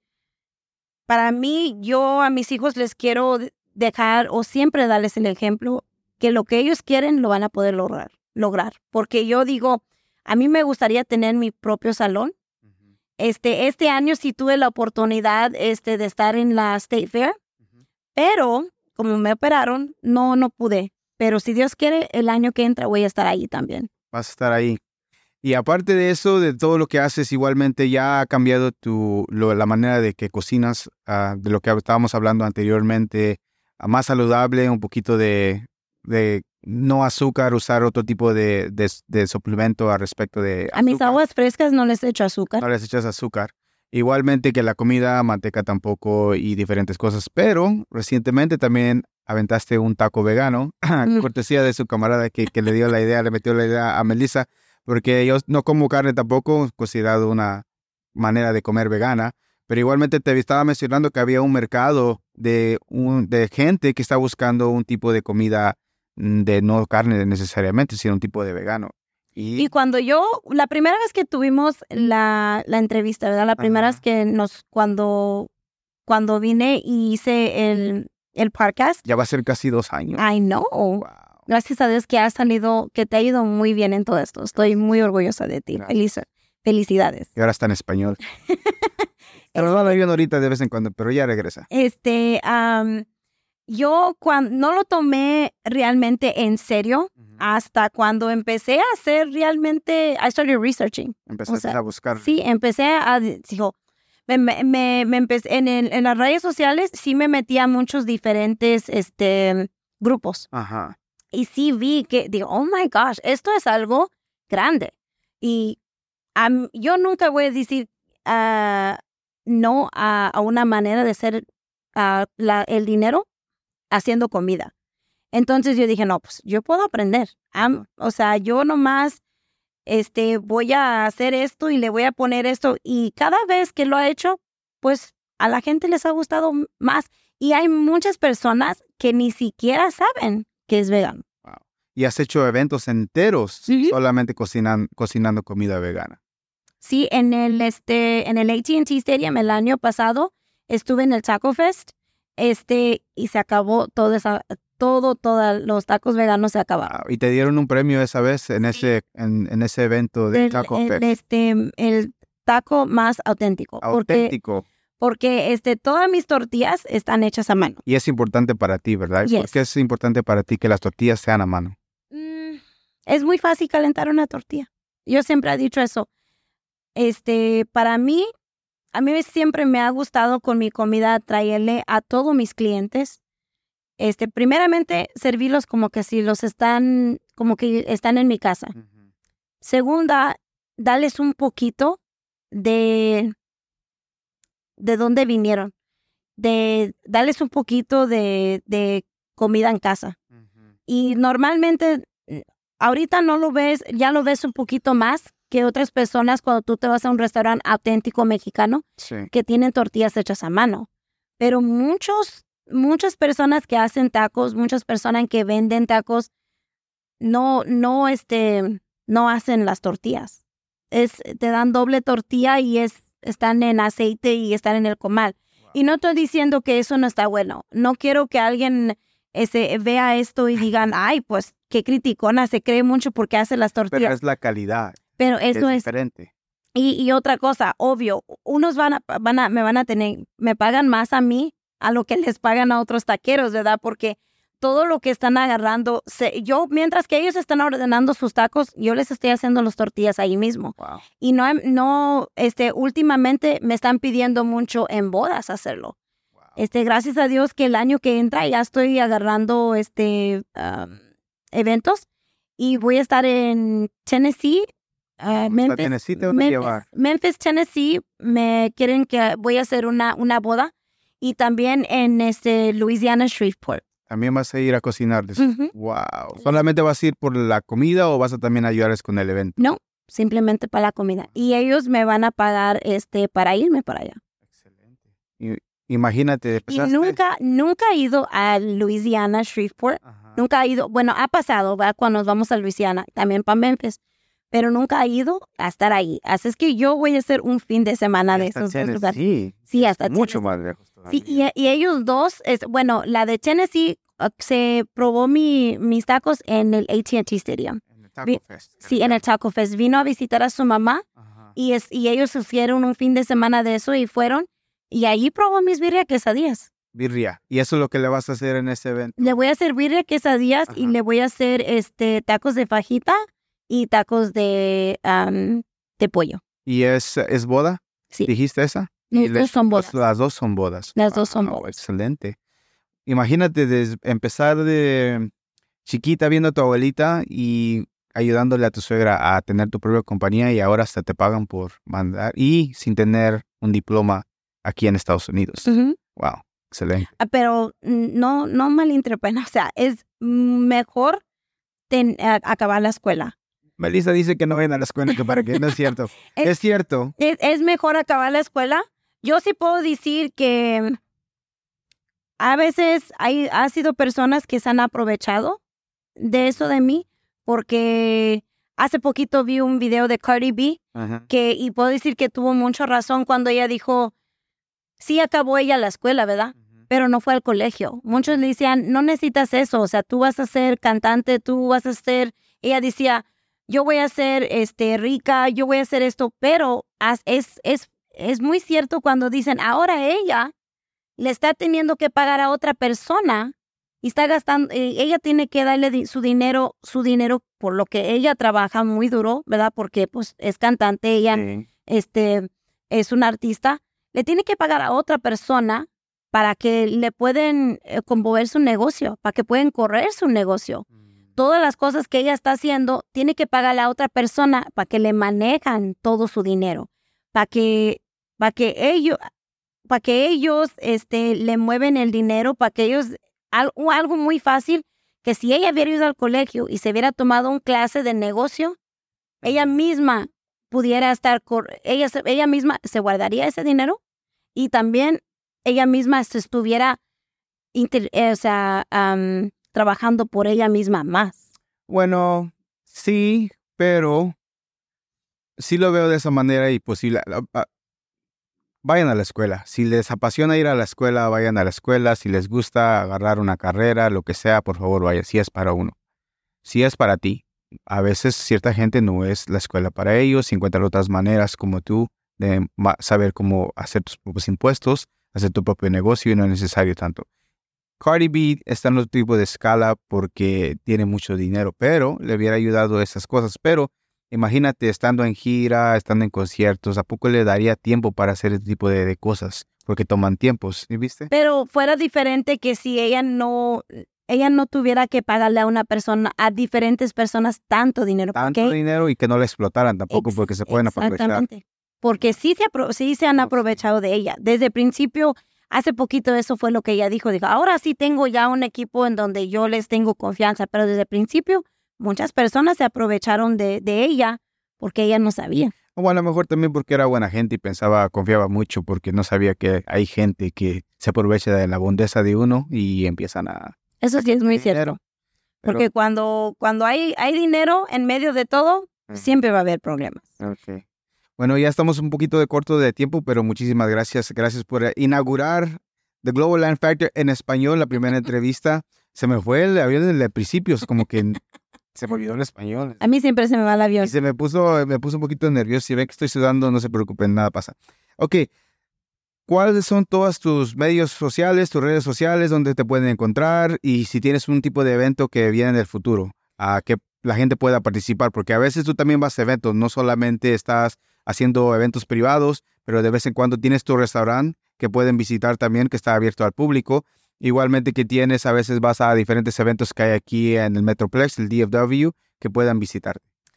para mí, yo a mis hijos les quiero de- dejar o siempre darles el ejemplo que lo que ellos quieren lo van a poder lograr, lograr. Porque yo digo, a mí me gustaría tener mi propio salón. Este, este año sí tuve la oportunidad este, de estar en la State Fair, pero como me operaron, no, no pude. Pero si Dios quiere, el año que entra voy a estar ahí también. Vas a estar ahí. Y aparte de eso, de todo lo que haces, igualmente ya ha cambiado tu, lo- la manera de que cocinas, ah, de lo que estábamos hablando anteriormente, a más saludable, un poquito de, de no azúcar, usar otro tipo de, de, de suplemento al respecto de azúcar. A mis aguas frescas no les echo azúcar. No les echas azúcar. Igualmente que la comida, manteca tampoco y diferentes cosas. Pero recientemente también aventaste un taco vegano, Mm. cortesía de su camarada que, que le dio la idea, le metió la idea a Melissa, porque yo no como carne tampoco, considerado una manera de comer vegana. Pero igualmente te estaba mencionando que había un mercado de, un, de gente que está buscando un tipo de comida mm, de no carne necesariamente, sino un tipo de vegano. Y, Y cuando yo, la primera vez que tuvimos la, la entrevista, ¿verdad? La primera Ajá. vez que nos, cuando, cuando vine y hice el, el podcast, ya va a ser casi dos años. I know. Wow. Gracias a Dios que has salido, que te ha ido muy bien en todo esto. Estoy muy orgullosa de ti. Gracias. Feliz, felicidades. Y ahora está en español. Pero no la viendo ahorita de vez en cuando, pero ya regresa. Este, um, yo cuando no lo tomé realmente en serio Ujú. hasta cuando empecé a hacer realmente, I started researching. Empezaste o sea, a buscar. Sí, empecé a, dijo, me, me, me, me empecé, en, el, en las redes sociales sí me metí a muchos diferentes este, grupos. Ajá. Y sí vi que, digo, oh my gosh, esto es algo grande. Y um, yo nunca voy a decir uh, no a, a una manera de hacer uh, la, el dinero haciendo comida. Entonces yo dije, no, pues yo puedo aprender. Um, o sea, yo nomás este, voy a hacer esto y le voy a poner esto. Y cada vez que lo ha hecho, pues a la gente les ha gustado más. Y hay muchas personas que ni siquiera saben que es vegano. Wow. Y has hecho eventos enteros Ujú. solamente cocinan, cocinando comida vegana. Sí, en el, este, en el A T and T Stadium el año pasado estuve en el Taco Fest este, y se acabó todo, esa, todo, todos los tacos veganos se acabaron. Wow. Y te dieron un premio esa vez en, Sí. ese, en, en ese evento de El, Taco el, Fest. este, el taco más auténtico. Porque, Auténtico. porque este, todas mis tortillas están hechas a mano. Y es importante para ti, ¿verdad? Yes. ¿Por qué es importante para ti que las tortillas sean a mano? Mm, es muy fácil calentar una tortilla. Yo siempre he dicho eso. Este, para mí, a mí siempre me ha gustado con mi comida traerle a todos mis clientes. Este, primeramente, servirlos como que si los están, como que están en mi casa. Ujú. Segunda, darles un poquito de, de dónde vinieron. De darles un poquito de, de comida en casa. Ujú. Y normalmente, ahorita no lo ves, ya lo ves un poquito más que otras personas cuando tú te vas a un restaurante auténtico mexicano Sí. que tienen tortillas hechas a mano. Pero muchos, muchas personas que hacen tacos, muchas personas que venden tacos, no, no, este, no hacen las tortillas. Es, te dan doble tortilla y es, están en aceite y están en el comal. Wow. Y no estoy diciendo que eso no está bueno. No quiero que alguien ese, vea esto y digan, ay, pues qué criticona, se cree mucho porque hace las Pero tortillas. es la calidad. Pero eso es es, diferente. y, y otra cosa, obvio, unos van a, van a, me van a tener, me pagan más a mí a lo que les pagan a otros taqueros, ¿verdad? Porque todo lo que están agarrando, se, yo, mientras que ellos están ordenando sus tacos, yo les estoy haciendo las tortillas ahí mismo. Wow. Y no, no, este, últimamente me están pidiendo mucho en bodas hacerlo. Wow. Este, gracias a Dios que el año que entra ya estoy agarrando, este, um, eventos y voy a estar en Tennessee. Uh, Memphis, Tennessee te van a Memphis, llevar. Memphis, Tennessee, me quieren que voy a hacer una, una boda y también en este Louisiana, Shreveport. También vas a ir a cocinar. Ujú. Wow. ¿Solamente vas a ir por la comida o vas a también ayudarles con el evento? No, simplemente para la comida. Y ellos me van a pagar este para irme para allá. Excelente. Y, imagínate. Y empezaste- nunca, nunca he ido a Louisiana, Shreveport. Ajá. Nunca he ido, bueno, ha pasado, ¿verdad? Cuando nos vamos a Louisiana, también para Memphis. Pero nunca he ido a estar ahí. Así es que yo voy a hacer un fin de semana de Hasta esos dos lugares. Tennessee. Sí, hasta Mucho Tennessee. más lejos todavía. Sí, y, y ellos dos, es, bueno, la de Tennessee uh, se probó mi, mis tacos en el A T and T Stadium. En el Taco Vi- Fest. Sí, en el Taco Fest. Vino a visitar a su mamá Ajá. y, es, y ellos hicieron un fin de semana de eso y fueron. Y allí probó mis birria quesadillas. Birria. Y eso es lo que le vas a hacer en ese evento. Le voy a hacer birria quesadillas y Ajá. le voy a hacer este tacos de fajita y tacos de, um, de pollo. ¿Y es, es boda? Sí, ¿Dijiste esa? las Y dos les- son bodas. Las dos son bodas. Las dos son Wow, bodas. Excelente. Imagínate des- empezar de chiquita viendo a tu abuelita y ayudándole a tu suegra a tener tu propia compañía y ahora hasta te pagan por mandar y sin tener un diploma aquí en Estados Unidos. Ujú. Wow, excelente. Ah, pero mm, no, no malinterpreten, o sea, es mejor ten- a- acabar la escuela. Melissa dice que no vayan a la escuela, que para que no es cierto. Es- es cierto. Es, es mejor acabar la escuela. Yo sí puedo decir que a veces hay, ha sido personas que se han aprovechado de eso de mí, porque hace poquito vi un video de Cardi B Ajá. que, y puedo decir que tuvo mucha razón cuando ella dijo, sí acabó ella la escuela, ¿verdad? Ujú. Pero no fue al colegio. Muchos le decían, no necesitas eso, o sea, tú vas a ser cantante, tú vas a ser, ella decía, yo voy a ser este, rica, yo voy a hacer esto, pero as- es, es, es muy cierto cuando dicen, ahora ella le está teniendo que pagar a otra persona y está gastando, eh, ella tiene que darle di- su dinero, su dinero por lo que ella trabaja muy duro, ¿verdad? Porque pues es cantante, ella Sí. este, es una artista, le tiene que pagar a otra persona para que le pueden eh, conmover su negocio, para que pueden correr su negocio. Todas las cosas que ella está haciendo, tiene que pagarle a otra persona para que le manejan todo su dinero, para que, para que ellos, para que ellos este, le mueven el dinero, para que ellos, algo, algo muy fácil, que si ella hubiera ido al colegio y se hubiera tomado un clase de negocio, ella misma pudiera estar, cor- ella, se- ella misma se guardaría ese dinero y también ella misma se estuviera inter- eh, o sea, am, trabajando por ella misma más. Bueno, sí, pero sí lo veo de esa manera y pues sí, la- la- ah, vayan a la escuela. Si les apasiona ir a la escuela, vayan a la escuela. Si les gusta agarrar una carrera, lo que sea, por favor, vaya. Si es para uno. Si es para ti. A veces cierta gente no es la escuela para ellos y encuentran otras maneras como tú de ma- saber cómo hacer tus propios impuestos, hacer tu propio negocio y no es necesario tanto. Cardi B está en otro tipo de escala porque tiene mucho dinero, pero le hubiera ayudado a esas cosas. Pero imagínate estando en gira, estando en conciertos, ¿a poco le daría tiempo para hacer ese tipo de, de cosas? Porque toman tiempos, ¿sí viste? Pero fuera diferente que si ella no, ella no tuviera que pagarle a una persona, a diferentes personas tanto dinero. Tanto ¿ok? dinero y que no le explotaran tampoco Ex- porque se pueden aprovechar. Exactamente. Porque sí se, apro- sí se han Oh, sí. aprovechado de ella. Desde el principio, hace poquito eso fue lo que ella dijo. Dijo, ahora sí tengo ya un equipo en donde yo les tengo confianza. Pero desde el principio, muchas personas se aprovecharon de, de ella porque ella no sabía. O a lo mejor también porque era buena gente y pensaba, confiaba mucho porque no sabía que hay gente que se aprovecha de la bondeza de uno y empiezan a... Eso sí es muy cierto. dinero. Pero- Porque cuando, cuando hay, hay dinero en medio de todo, Ujú. siempre va a haber problemas. Ok. Bueno, ya estamos un poquito de corto de tiempo, pero muchísimas gracias. Gracias por eh, inaugurar The Global Land Factor en español, la primera entrevista. Se me fue el avión desde el principio, es como que se me olvidó el español. A mí siempre se me va el avión. Y se me puso, me puso un poquito nervioso. Si ven que estoy sudando, no se preocupen, nada pasa. Ok, ¿cuáles son todos tus medios sociales, tus redes sociales, donde te pueden encontrar? Y si tienes un tipo de evento que viene en el futuro, a que la gente pueda participar, porque a veces tú también vas a eventos, no solamente estás haciendo eventos privados, pero de vez en cuando tienes tu restaurante que pueden visitar también, que está abierto al público. Igualmente que tienes, a veces vas a diferentes eventos que hay aquí en el Metroplex, el D F W, que puedan visitar.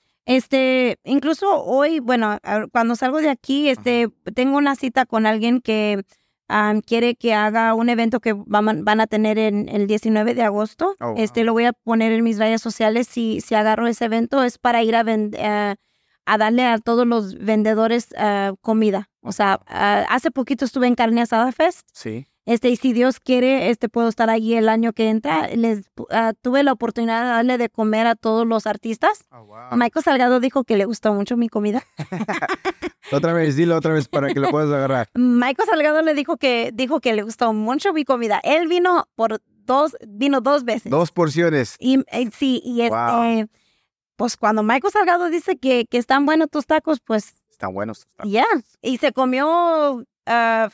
Este, incluso hoy, bueno, a- cuando salgo de aquí, este, tengo una cita con alguien que am, quiere que haga un evento que van, van a tener en el diecinueve de agosto. Oh, wow. Este, lo voy a poner en mis redes sociales si, si agarro ese evento. Es para ir a, vend- eh, a darle a todos los vendedores eh, comida. O sea, ah, hace poquito estuve en Carne Asada Fest. Sí. Este, y si Dios quiere, este, puedo estar allí el año que entra. Les ah, tuve la oportunidad de darle de comer a todos los artistas. Oh, wow. Michael Salgado dijo que le gustó mucho mi comida. Otra vez, dilo otra vez para que lo puedas agarrar. Michael Salgado le dijo que dijo que le gustó mucho mi comida. Él vino por dos, vino dos veces. Dos porciones. Y eh, sí, y este, Wow. pues cuando Michael Salgado dice que, que están buenos tus tacos, pues Están buenos. Están... ya. Y se comió uh,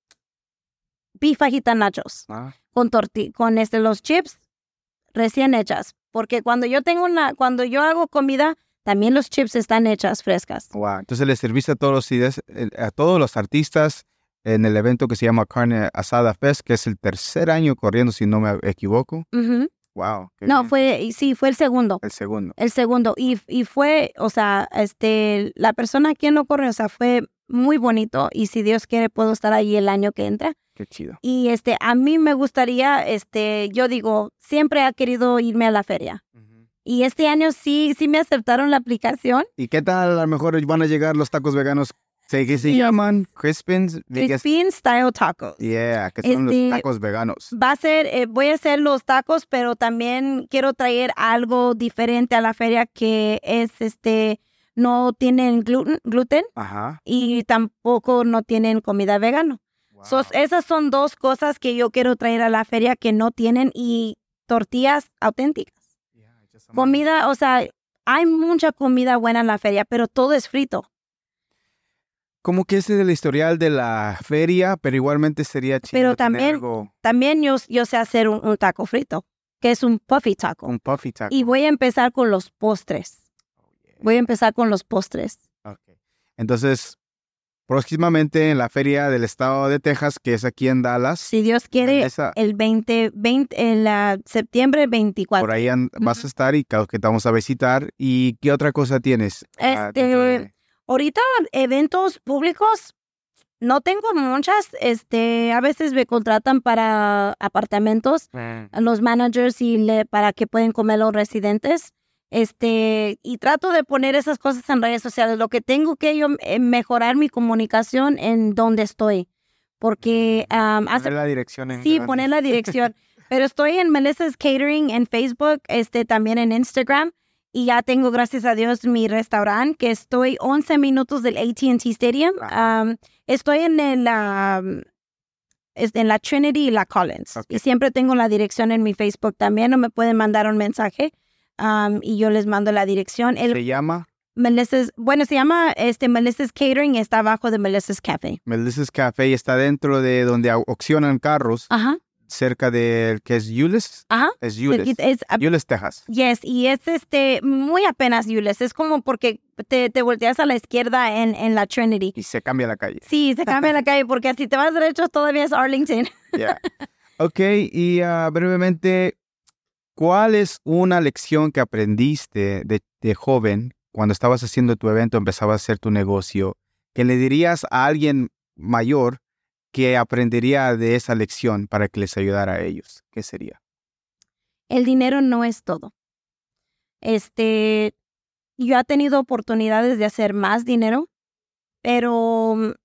beef fajita nachos Ah, con torti con este los chips recién hechas, porque cuando yo tengo una cuando yo hago comida, también los chips están hechas frescas. wow. Entonces le serviste a todos los ideas- eh, a todos los artistas en el evento que se llama Carne Asada Fest, que es el tercer año corriendo, si no me equivoco. Ujú. Wow. qué No, bien. fue sí, fue el segundo. El segundo. El segundo. Y, y fue, o sea, este, la persona a quien lo corre, o sea, fue muy bonito. Y si Dios quiere, puedo estar ahí el año que entra. Qué chido. Y este, a mí me gustaría, este, yo digo, siempre he querido irme a la feria. Y este año sí, sí me aceptaron la aplicación. ¿Y qué tal? A lo mejor van a llegar los tacos veganos Sí, que se Y- llaman Crispins. Crispin Style Tacos. Yeah, que son Este, los tacos veganos. Va a ser, eh, voy a hacer los tacos, pero también quiero traer algo diferente a la feria que es, este, no tienen gluten, gluten Ajá. y tampoco no tienen comida vegana. Wow. So, esas son dos cosas que yo quiero traer a la feria que no tienen y tortillas auténticas. Yeah, just a Comida, o sea, hay mucha comida buena en la feria, pero todo es frito. Como que ese es el historial de la feria, pero igualmente sería chido Pero tener también- algo, También yo, yo sé hacer un, un taco frito, que es un puffy taco. un puffy taco. Y voy a empezar con los postres. Oh, yeah. Voy a empezar con los postres. Okay. Entonces, próximamente en la feria del estado de Texas, que es aquí en Dallas, Si Dios quiere, esa- el veinte, veinte, en la septiembre veinticuatro. por ahí an- vas a estar y claro que te vamos a visitar. ¿Y qué otra cosa tienes? Ah, Este, dentro de- Ahorita eventos públicos no tengo muchas. Este, a veces me contratan para apartamentos, a los managers y le, para que pueden comer los residentes. Este, y trato de poner esas cosas en redes sociales. Lo que tengo que yo eh, mejorar mi comunicación en donde estoy. Porque um, hace, Poner la dirección en sí, grande. poner la dirección. Pero estoy en Melissa's Catering en Facebook, este, también en Instagram. Y ya tengo, gracias a Dios, mi restaurante, que estoy once minutos del A T and T Stadium. Ajá. Um, estoy en, el, um, es- en la Trinity y la Collins. Ok. Y siempre tengo la dirección en mi Facebook también. O me pueden mandar un mensaje um, y yo les mando la dirección. El Se llama Melissa's, bueno, se llama este, Melissa's Catering. Está abajo de Melissa's Cafe. Melissa's Cafe y está dentro de donde au- auccionan carros, Ajá, cerca del que es Euless. ajá. Es Euless. Cerquita, es a- Euless, Texas. Yes, y es este muy apenas Yules. Es como porque te, te volteas a la izquierda en, en la Trinity. Y se cambia la calle. Sí, se cambia la calle porque si te vas derecho todavía es Arlington. Yeah. Ok, y ah, brevemente, ¿cuál es una lección que aprendiste de, de joven cuando estabas haciendo tu evento, empezabas a hacer tu negocio, que le dirías a alguien mayor que aprendería de esa lección para que les ayudara a ellos? ¿Qué sería? El dinero no es todo. Este, yo he tenido oportunidades de hacer más dinero, pero mm,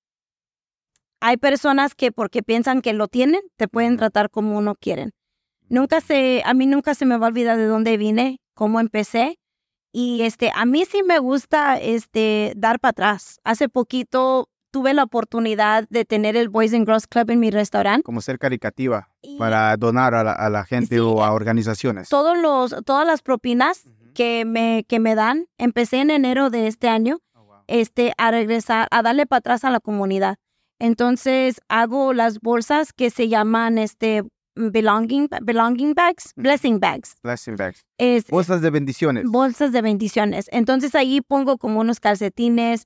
hay personas que porque piensan que lo tienen, te pueden tratar como no quieren. Nunca se, a mí nunca se me va a olvidar de dónde vine, cómo empecé. Y este, a mí sí me gusta este, dar para atrás. Hace poquito tuve la oportunidad de tener el Boys and Girls Club en mi restaurante. Como ser caricativa Y para donar a la, a la gente Sí, o a eh, organizaciones. todos los, todas las propinas Ujú. que me, que me dan, empecé en enero de este año Oh, wow. este, a regresar, a darle para atrás a la comunidad. Entonces hago las bolsas que se llaman este, belonging, belonging bags, Ujú. blessing bags. Blessing bags. Es, Bolsas de bendiciones. bolsas de bendiciones. Entonces ahí pongo como unos calcetines,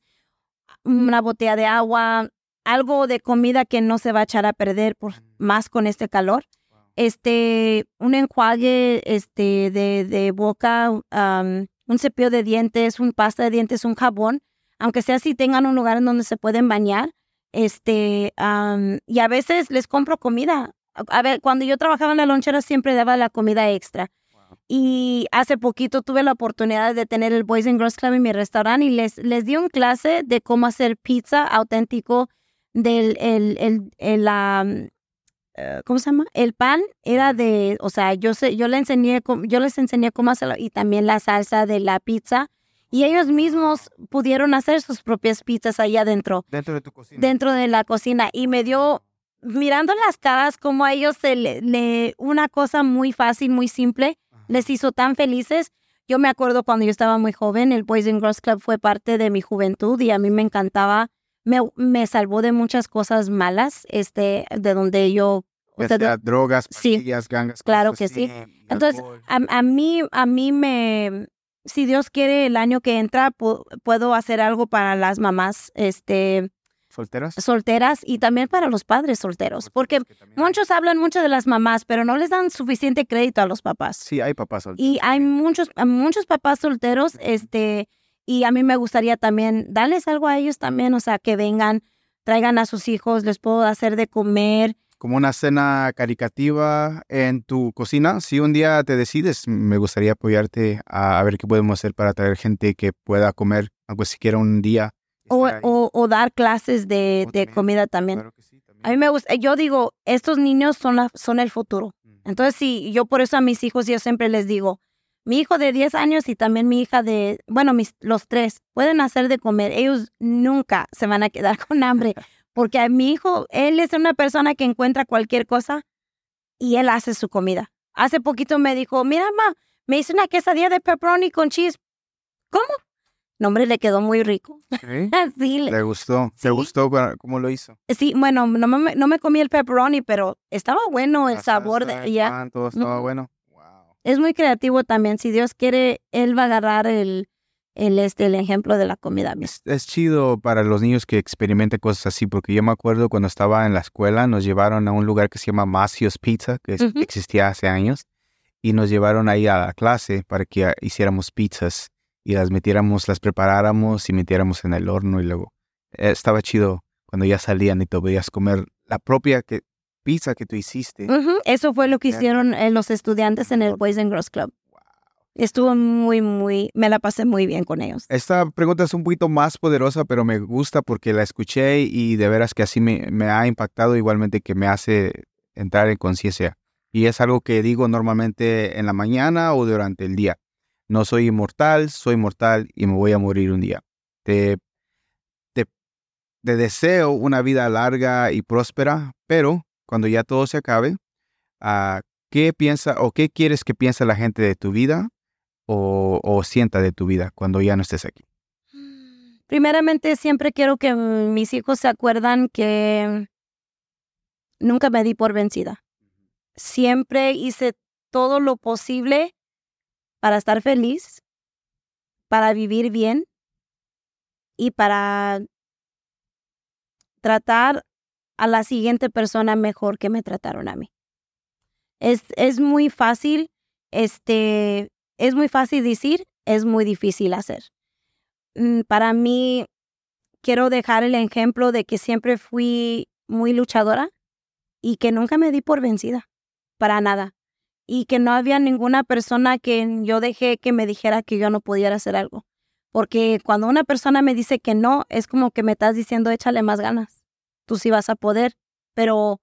una botella de agua, algo de comida que no se va a echar a perder por más con este calor. Wow. Este, un enjuague este, de, de boca, um, un cepillo de dientes, un pasta de dientes, un jabón, aunque sea si tengan un lugar en donde se pueden bañar. Este, um, y a veces les compro comida. A ver, cuando yo trabajaba en la lonchera siempre daba la comida extra. Wow. Y hace poquito tuve la oportunidad de tener el Boys and Girls Club en mi restaurante y les, les di un clase de cómo hacer pizza auténtico del, el, el, el, la, eh, ¿cómo se llama? El pan era de, o sea, yo sé, yo le enseñé, cómo- yo les enseñé cómo hacerlo y también la salsa de la pizza y ellos mismos pudieron hacer sus propias pizzas ahí adentro, Dentro de tu cocina. dentro de la cocina y me dio, mirando las caras como a ellos se le, le- una cosa muy fácil, muy simple, Ajá. les hizo tan felices. Yo me acuerdo cuando yo estaba muy joven, el Boys and Girls Club fue parte de mi juventud y a mí me encantaba, me, me salvó de muchas cosas malas, este, de donde yo, o Ya sea, de- sea drogas, sí, pastillas, gangas. claro cosas que así, sí. Entonces, alcohol. a, a mí, a mí me, si Dios quiere, el año que entra pu- puedo hacer algo para las mamás, este, ¿Solteras? solteras y también para los padres solteros, porque Que también hay. muchos hablan mucho de las mamás, pero no les dan suficiente crédito a los papás. Sí, hay papás solteros. Y hay muchos, muchos papás solteros, este, y a mí me gustaría también darles algo a ellos también, o sea, que vengan, traigan a sus hijos, les puedo hacer de comer. Como una cena caricativa en tu cocina. Si un día te decides, me gustaría apoyarte a, a ver qué podemos hacer para traer gente que pueda comer, aunque siquiera un día O, estar ahí. o, o dar clases de, Oh, de también. comida también. Claro que sí, también. A mí me gusta, yo digo, estos niños son, la, son el futuro. Ujú. Entonces, sí, yo por eso a mis hijos yo siempre les digo, mi hijo de diez años y también mi hija de, bueno, mis, los tres, pueden hacer de comer. Ellos nunca se van a quedar con hambre. Porque a mi hijo, él es una persona que encuentra cualquier cosa y él hace su comida. Hace poquito me dijo, mira, ma, me hice una quesadilla de pepperoni con cheese. ¿Cómo? No, hombre, le quedó muy rico. ¿Sí? Sí, le- ¿Le gustó? Sí. ¿Te gustó cua- cómo lo hizo? sí, bueno, no me, no me comí el pepperoni, pero estaba bueno el La sabor salsa, de el ya. pan, todo estaba Ujú. bueno. Wow. Es muy creativo también. Si Dios quiere, él va a agarrar el, el, este, el ejemplo de la comida. mía. Es, es chido para los niños que experimenten cosas así, porque yo me acuerdo cuando estaba en la escuela, nos llevaron a un lugar que se llama Macio's Pizza, que es- Ujú. existía hace años, y nos llevaron ahí a la clase para que ah, hiciéramos pizzas y las metiéramos, las preparáramos y metiéramos en el horno y luego eh, estaba chido cuando ya salían y te podías comer la propia que, pizza que tú hiciste. Ujú, eso fue lo que Interna. hicieron eh, los estudiantes en el Boys and Girls Club. Estuvo muy, muy, me la pasé muy bien con ellos. Esta pregunta es un poquito más poderosa, pero me gusta porque la escuché y de veras que así me, me ha impactado igualmente que me hace entrar en conciencia. Y es algo que digo normalmente en la mañana o durante el día. No soy inmortal, soy mortal y me voy a morir un día. Te, te, te deseo una vida larga y próspera, pero cuando ya todo se acabe, ah, ¿qué piensa o qué quieres que piense la gente de tu vida o, o sienta de tu vida cuando ya no estés aquí? Primeramente, siempre quiero que mis hijos se acuerdan que nunca me di por vencida. Siempre hice todo lo posible para estar feliz, para vivir bien y para tratar a la siguiente persona mejor que me trataron a mí. Es, es muy fácil, este, es muy fácil decir, es muy difícil hacer. Mm, Para mí, quiero dejar el ejemplo de que siempre fui muy luchadora y que nunca me di por vencida, para nada. Y que no había ninguna persona que yo dejé que me dijera que yo no pudiera hacer algo. Porque cuando una persona me dice que no, es como que me estás diciendo, échale más ganas. Tú sí vas a poder, pero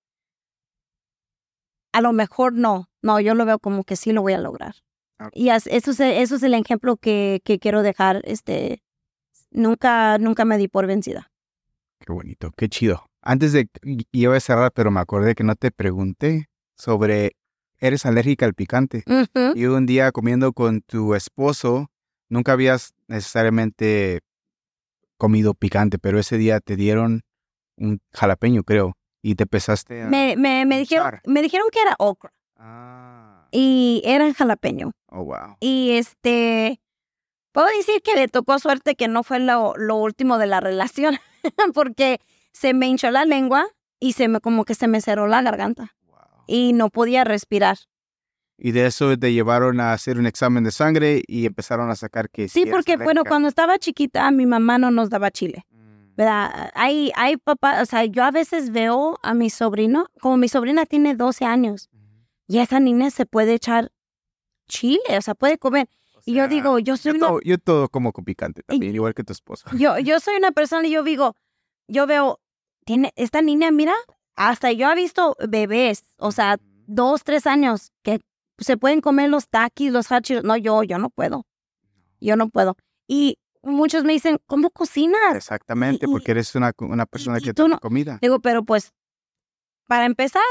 a lo mejor no. No, yo lo veo como que sí lo voy a lograr. Ah. Y as- eso es, eso es el ejemplo que, que quiero dejar. Este, nunca, nunca me di por vencida. Qué bonito, qué chido. Antes de, y y iba a cerrar, pero me acordé que no te pregunté sobre, ¿eres alérgica al picante? Ujú. Y un día comiendo con tu esposo, nunca habías necesariamente comido picante, pero ese día te dieron un jalapeño, creo, y te empezaste a... Me, me, me, dijeron, hinchar. me dijeron que era okra Ah, y era jalapeño. oh, wow. Y este, puedo decir que le tocó suerte que no fue lo, lo último de la relación, porque se me hinchó la lengua y se me como que se me cerró la garganta Wow. y no podía respirar. Y de eso te llevaron a hacer un examen de sangre y empezaron a sacar que Sí, eras porque bueno, alérgica. cuando estaba chiquita mi mamá no nos daba chile, Mm. ¿verdad? Hay, hay papá, o sea, yo a veces veo a mi sobrino, como mi sobrina tiene doce años y esa niña se puede echar chile, o sea, puede comer. O Y yo sea, digo, yo soy yo una, todo, yo todo como con picante también, igual que tu esposo. yo, yo soy una persona y yo digo, yo veo, tiene, esta niña, mira, hasta yo he visto bebés, o sea, dos, tres años, que se pueden comer los taquis, los hot Cheetos. No, yo, yo no puedo, yo no puedo. Y muchos me dicen, ¿cómo cocinas? Exactamente, Y- y- porque eres una, una persona y que tú te no- comida. Digo, pero pues, para empezar,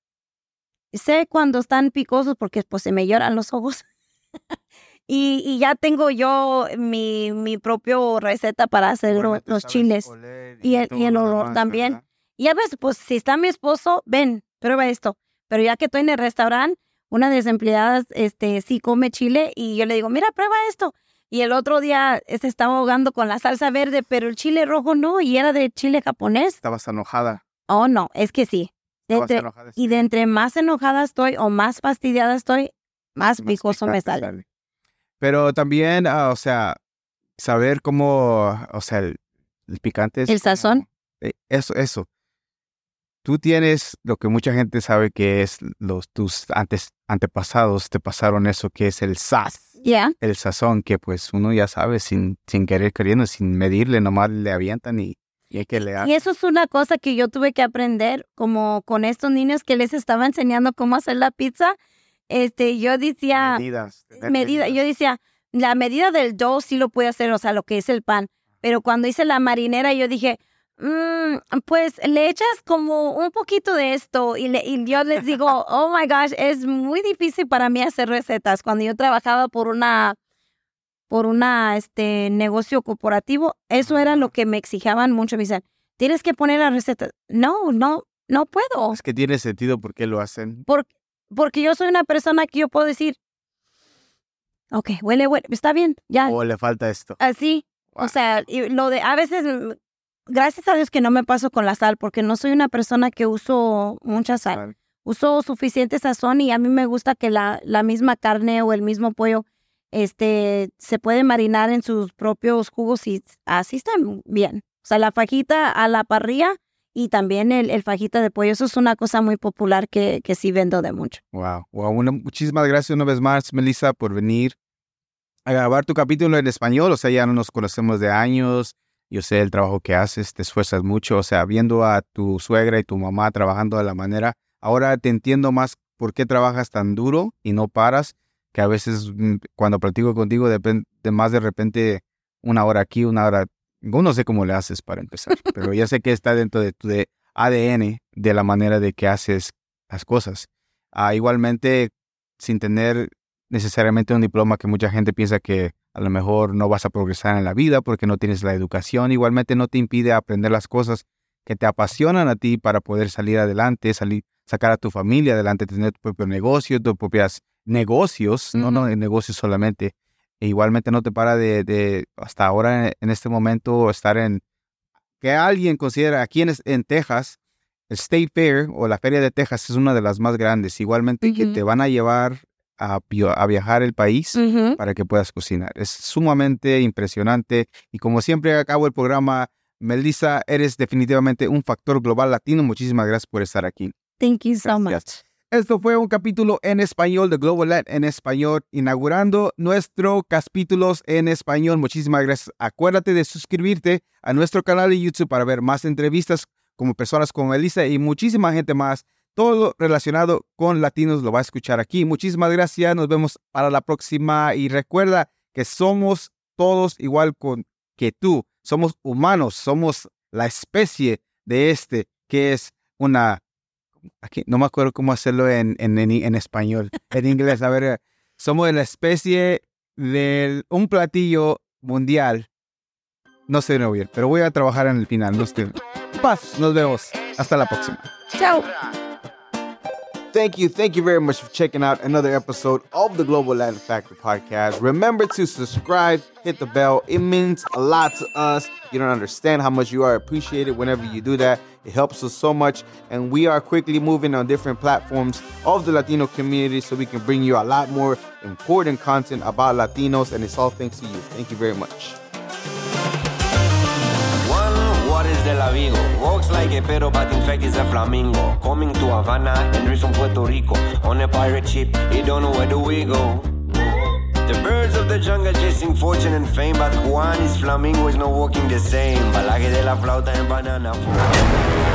sé cuando están picosos porque pues se me lloran los ojos. y, y ya tengo yo mi, mi propio receta para hacer lo- Igualmente los sabes chiles. oler Y el, todo y el lo olor demás, también. ¿verdad? Y a veces, pues, si está mi esposo, ven, prueba esto. Pero ya que estoy en el restaurante, una de las empleadas este, sí come chile y yo le digo, mira, prueba esto. Y el otro día eh, se estaba ahogando con la salsa verde, pero el chile rojo no, y era de chile japonés. Estabas enojada. Oh, no, es que sí. De Estabas entre- enojada. y sí. de entre más enojada estoy o más fastidiada estoy, más Más picoso me picante sale. Pero también, ah, o sea, saber cómo, o sea, el, el picante es El como- sazón. eh, eso, eso. tú tienes lo que mucha gente sabe que es los tus antes, antepasados te pasaron eso, que es el saz, Yeah. el sazón, que pues uno ya sabe sin, sin querer queriendo, sin medirle, nomás le avientan y, y hay que le Y eso es una cosa que yo tuve que aprender, como con estos niños que les estaba enseñando cómo hacer la pizza. Este, yo decía, medidas. tener medida, yo medidas. decía, la medida del dough sí lo puede hacer, o sea, lo que es el pan. Pero cuando hice la marinera, yo dije, mm, pues le echas como un poquito de esto. Y, le, y yo les digo, oh my gosh, es muy difícil para mí hacer recetas. Cuando yo trabajaba por una, por una, este, negocio corporativo, eso era lo que me exigían mucho. Me dicen, tienes que poner la receta. No, no, no puedo. Es que tiene sentido por qué lo hacen. Por, porque yo soy una persona que yo puedo decir, ok, huele, huele, está bien, ya, O le falta esto. así. Wow. O sea, y lo de, a veces, mm, gracias a Dios que no me paso con la sal, porque no soy una persona que uso mucha sal. Vale. Uso suficiente sazón y a mí me gusta que la, la misma carne o el mismo pollo este, se puede marinar en sus propios jugos y así están bien. O sea, la fajita a la parrilla y también el, el fajita de pollo. Eso es una cosa muy popular que, que sí vendo de mucho. Wow. Wow. Una, muchísimas gracias una vez más, Melissa, por venir a grabar tu capítulo en español. O sea, ya no nos conocemos de años. Yo sé el trabajo que haces, te esfuerzas mucho. O sea, viendo a tu suegra y tu mamá trabajando de la manera, ahora te entiendo más por qué trabajas tan duro y no paras, que a veces mm, cuando platico contigo depende más de repente una hora aquí, una hora. No sé cómo le haces para empezar, pero ya sé que está dentro de tu de A D N de la manera de que haces las cosas. Ah, igualmente, sin tener necesariamente un diploma, que mucha gente piensa que a lo mejor no vas a progresar en la vida porque no tienes la educación, igualmente no te impide aprender las cosas que te apasionan a ti para poder salir adelante, salir, sacar a tu familia adelante, tener tu propio negocio, tus propios negocios, no, no negocios solamente. E igualmente no te para de, de hasta ahora en este momento estar en, que alguien considera aquí en, en Texas, el State Fair o la Feria de Texas es una de las más grandes. Igualmente que Ujú. te van a llevar a, vio- a viajar el país Ujú. para que puedas cocinar. Es sumamente impresionante. Y como siempre acabo el programa, Melissa, eres definitivamente un factor global latino. Muchísimas gracias por estar aquí. Thank you so much. Gracias. Esto fue un capítulo en español de Global Lat en español, inaugurando nuestro capítulos en español. Muchísimas gracias. Acuérdate de suscribirte a nuestro canal de YouTube para ver más entrevistas como personas como Melissa y muchísima gente más. Todo relacionado con latinos lo va a escuchar aquí. Muchísimas gracias. Nos vemos para la próxima. Y recuerda que somos todos igual con que tú. Somos humanos. Somos la especie de este que es una... Aquí, no me acuerdo cómo hacerlo en, en, en, en español, en inglés. A ver, somos de la especie de un platillo mundial. No sé no bien, pero voy a trabajar en el final. No estoy... Paz, nos vemos. Hasta la próxima. Chao. Thank you. Thank you very much for checking out another episode of the Global Latin Factor podcast. Remember to subscribe, hit the bell. It means a lot to us. You don't understand how much you are appreciated whenever you do that. It helps us so much. And we are quickly moving on different platforms of the Latino community so we can bring you a lot more important content about Latinos. And it's all thanks to you. Thank you very much. What is de la Vigo? Walks like a pero but in fact is a flamingo. Coming to Havana and reach from Puerto Rico. On a pirate ship, you don't know where do we go. The birds of the jungle chasing fortune and fame, but Juan is flamingo is not walking the same. Balaje de la flauta and banana.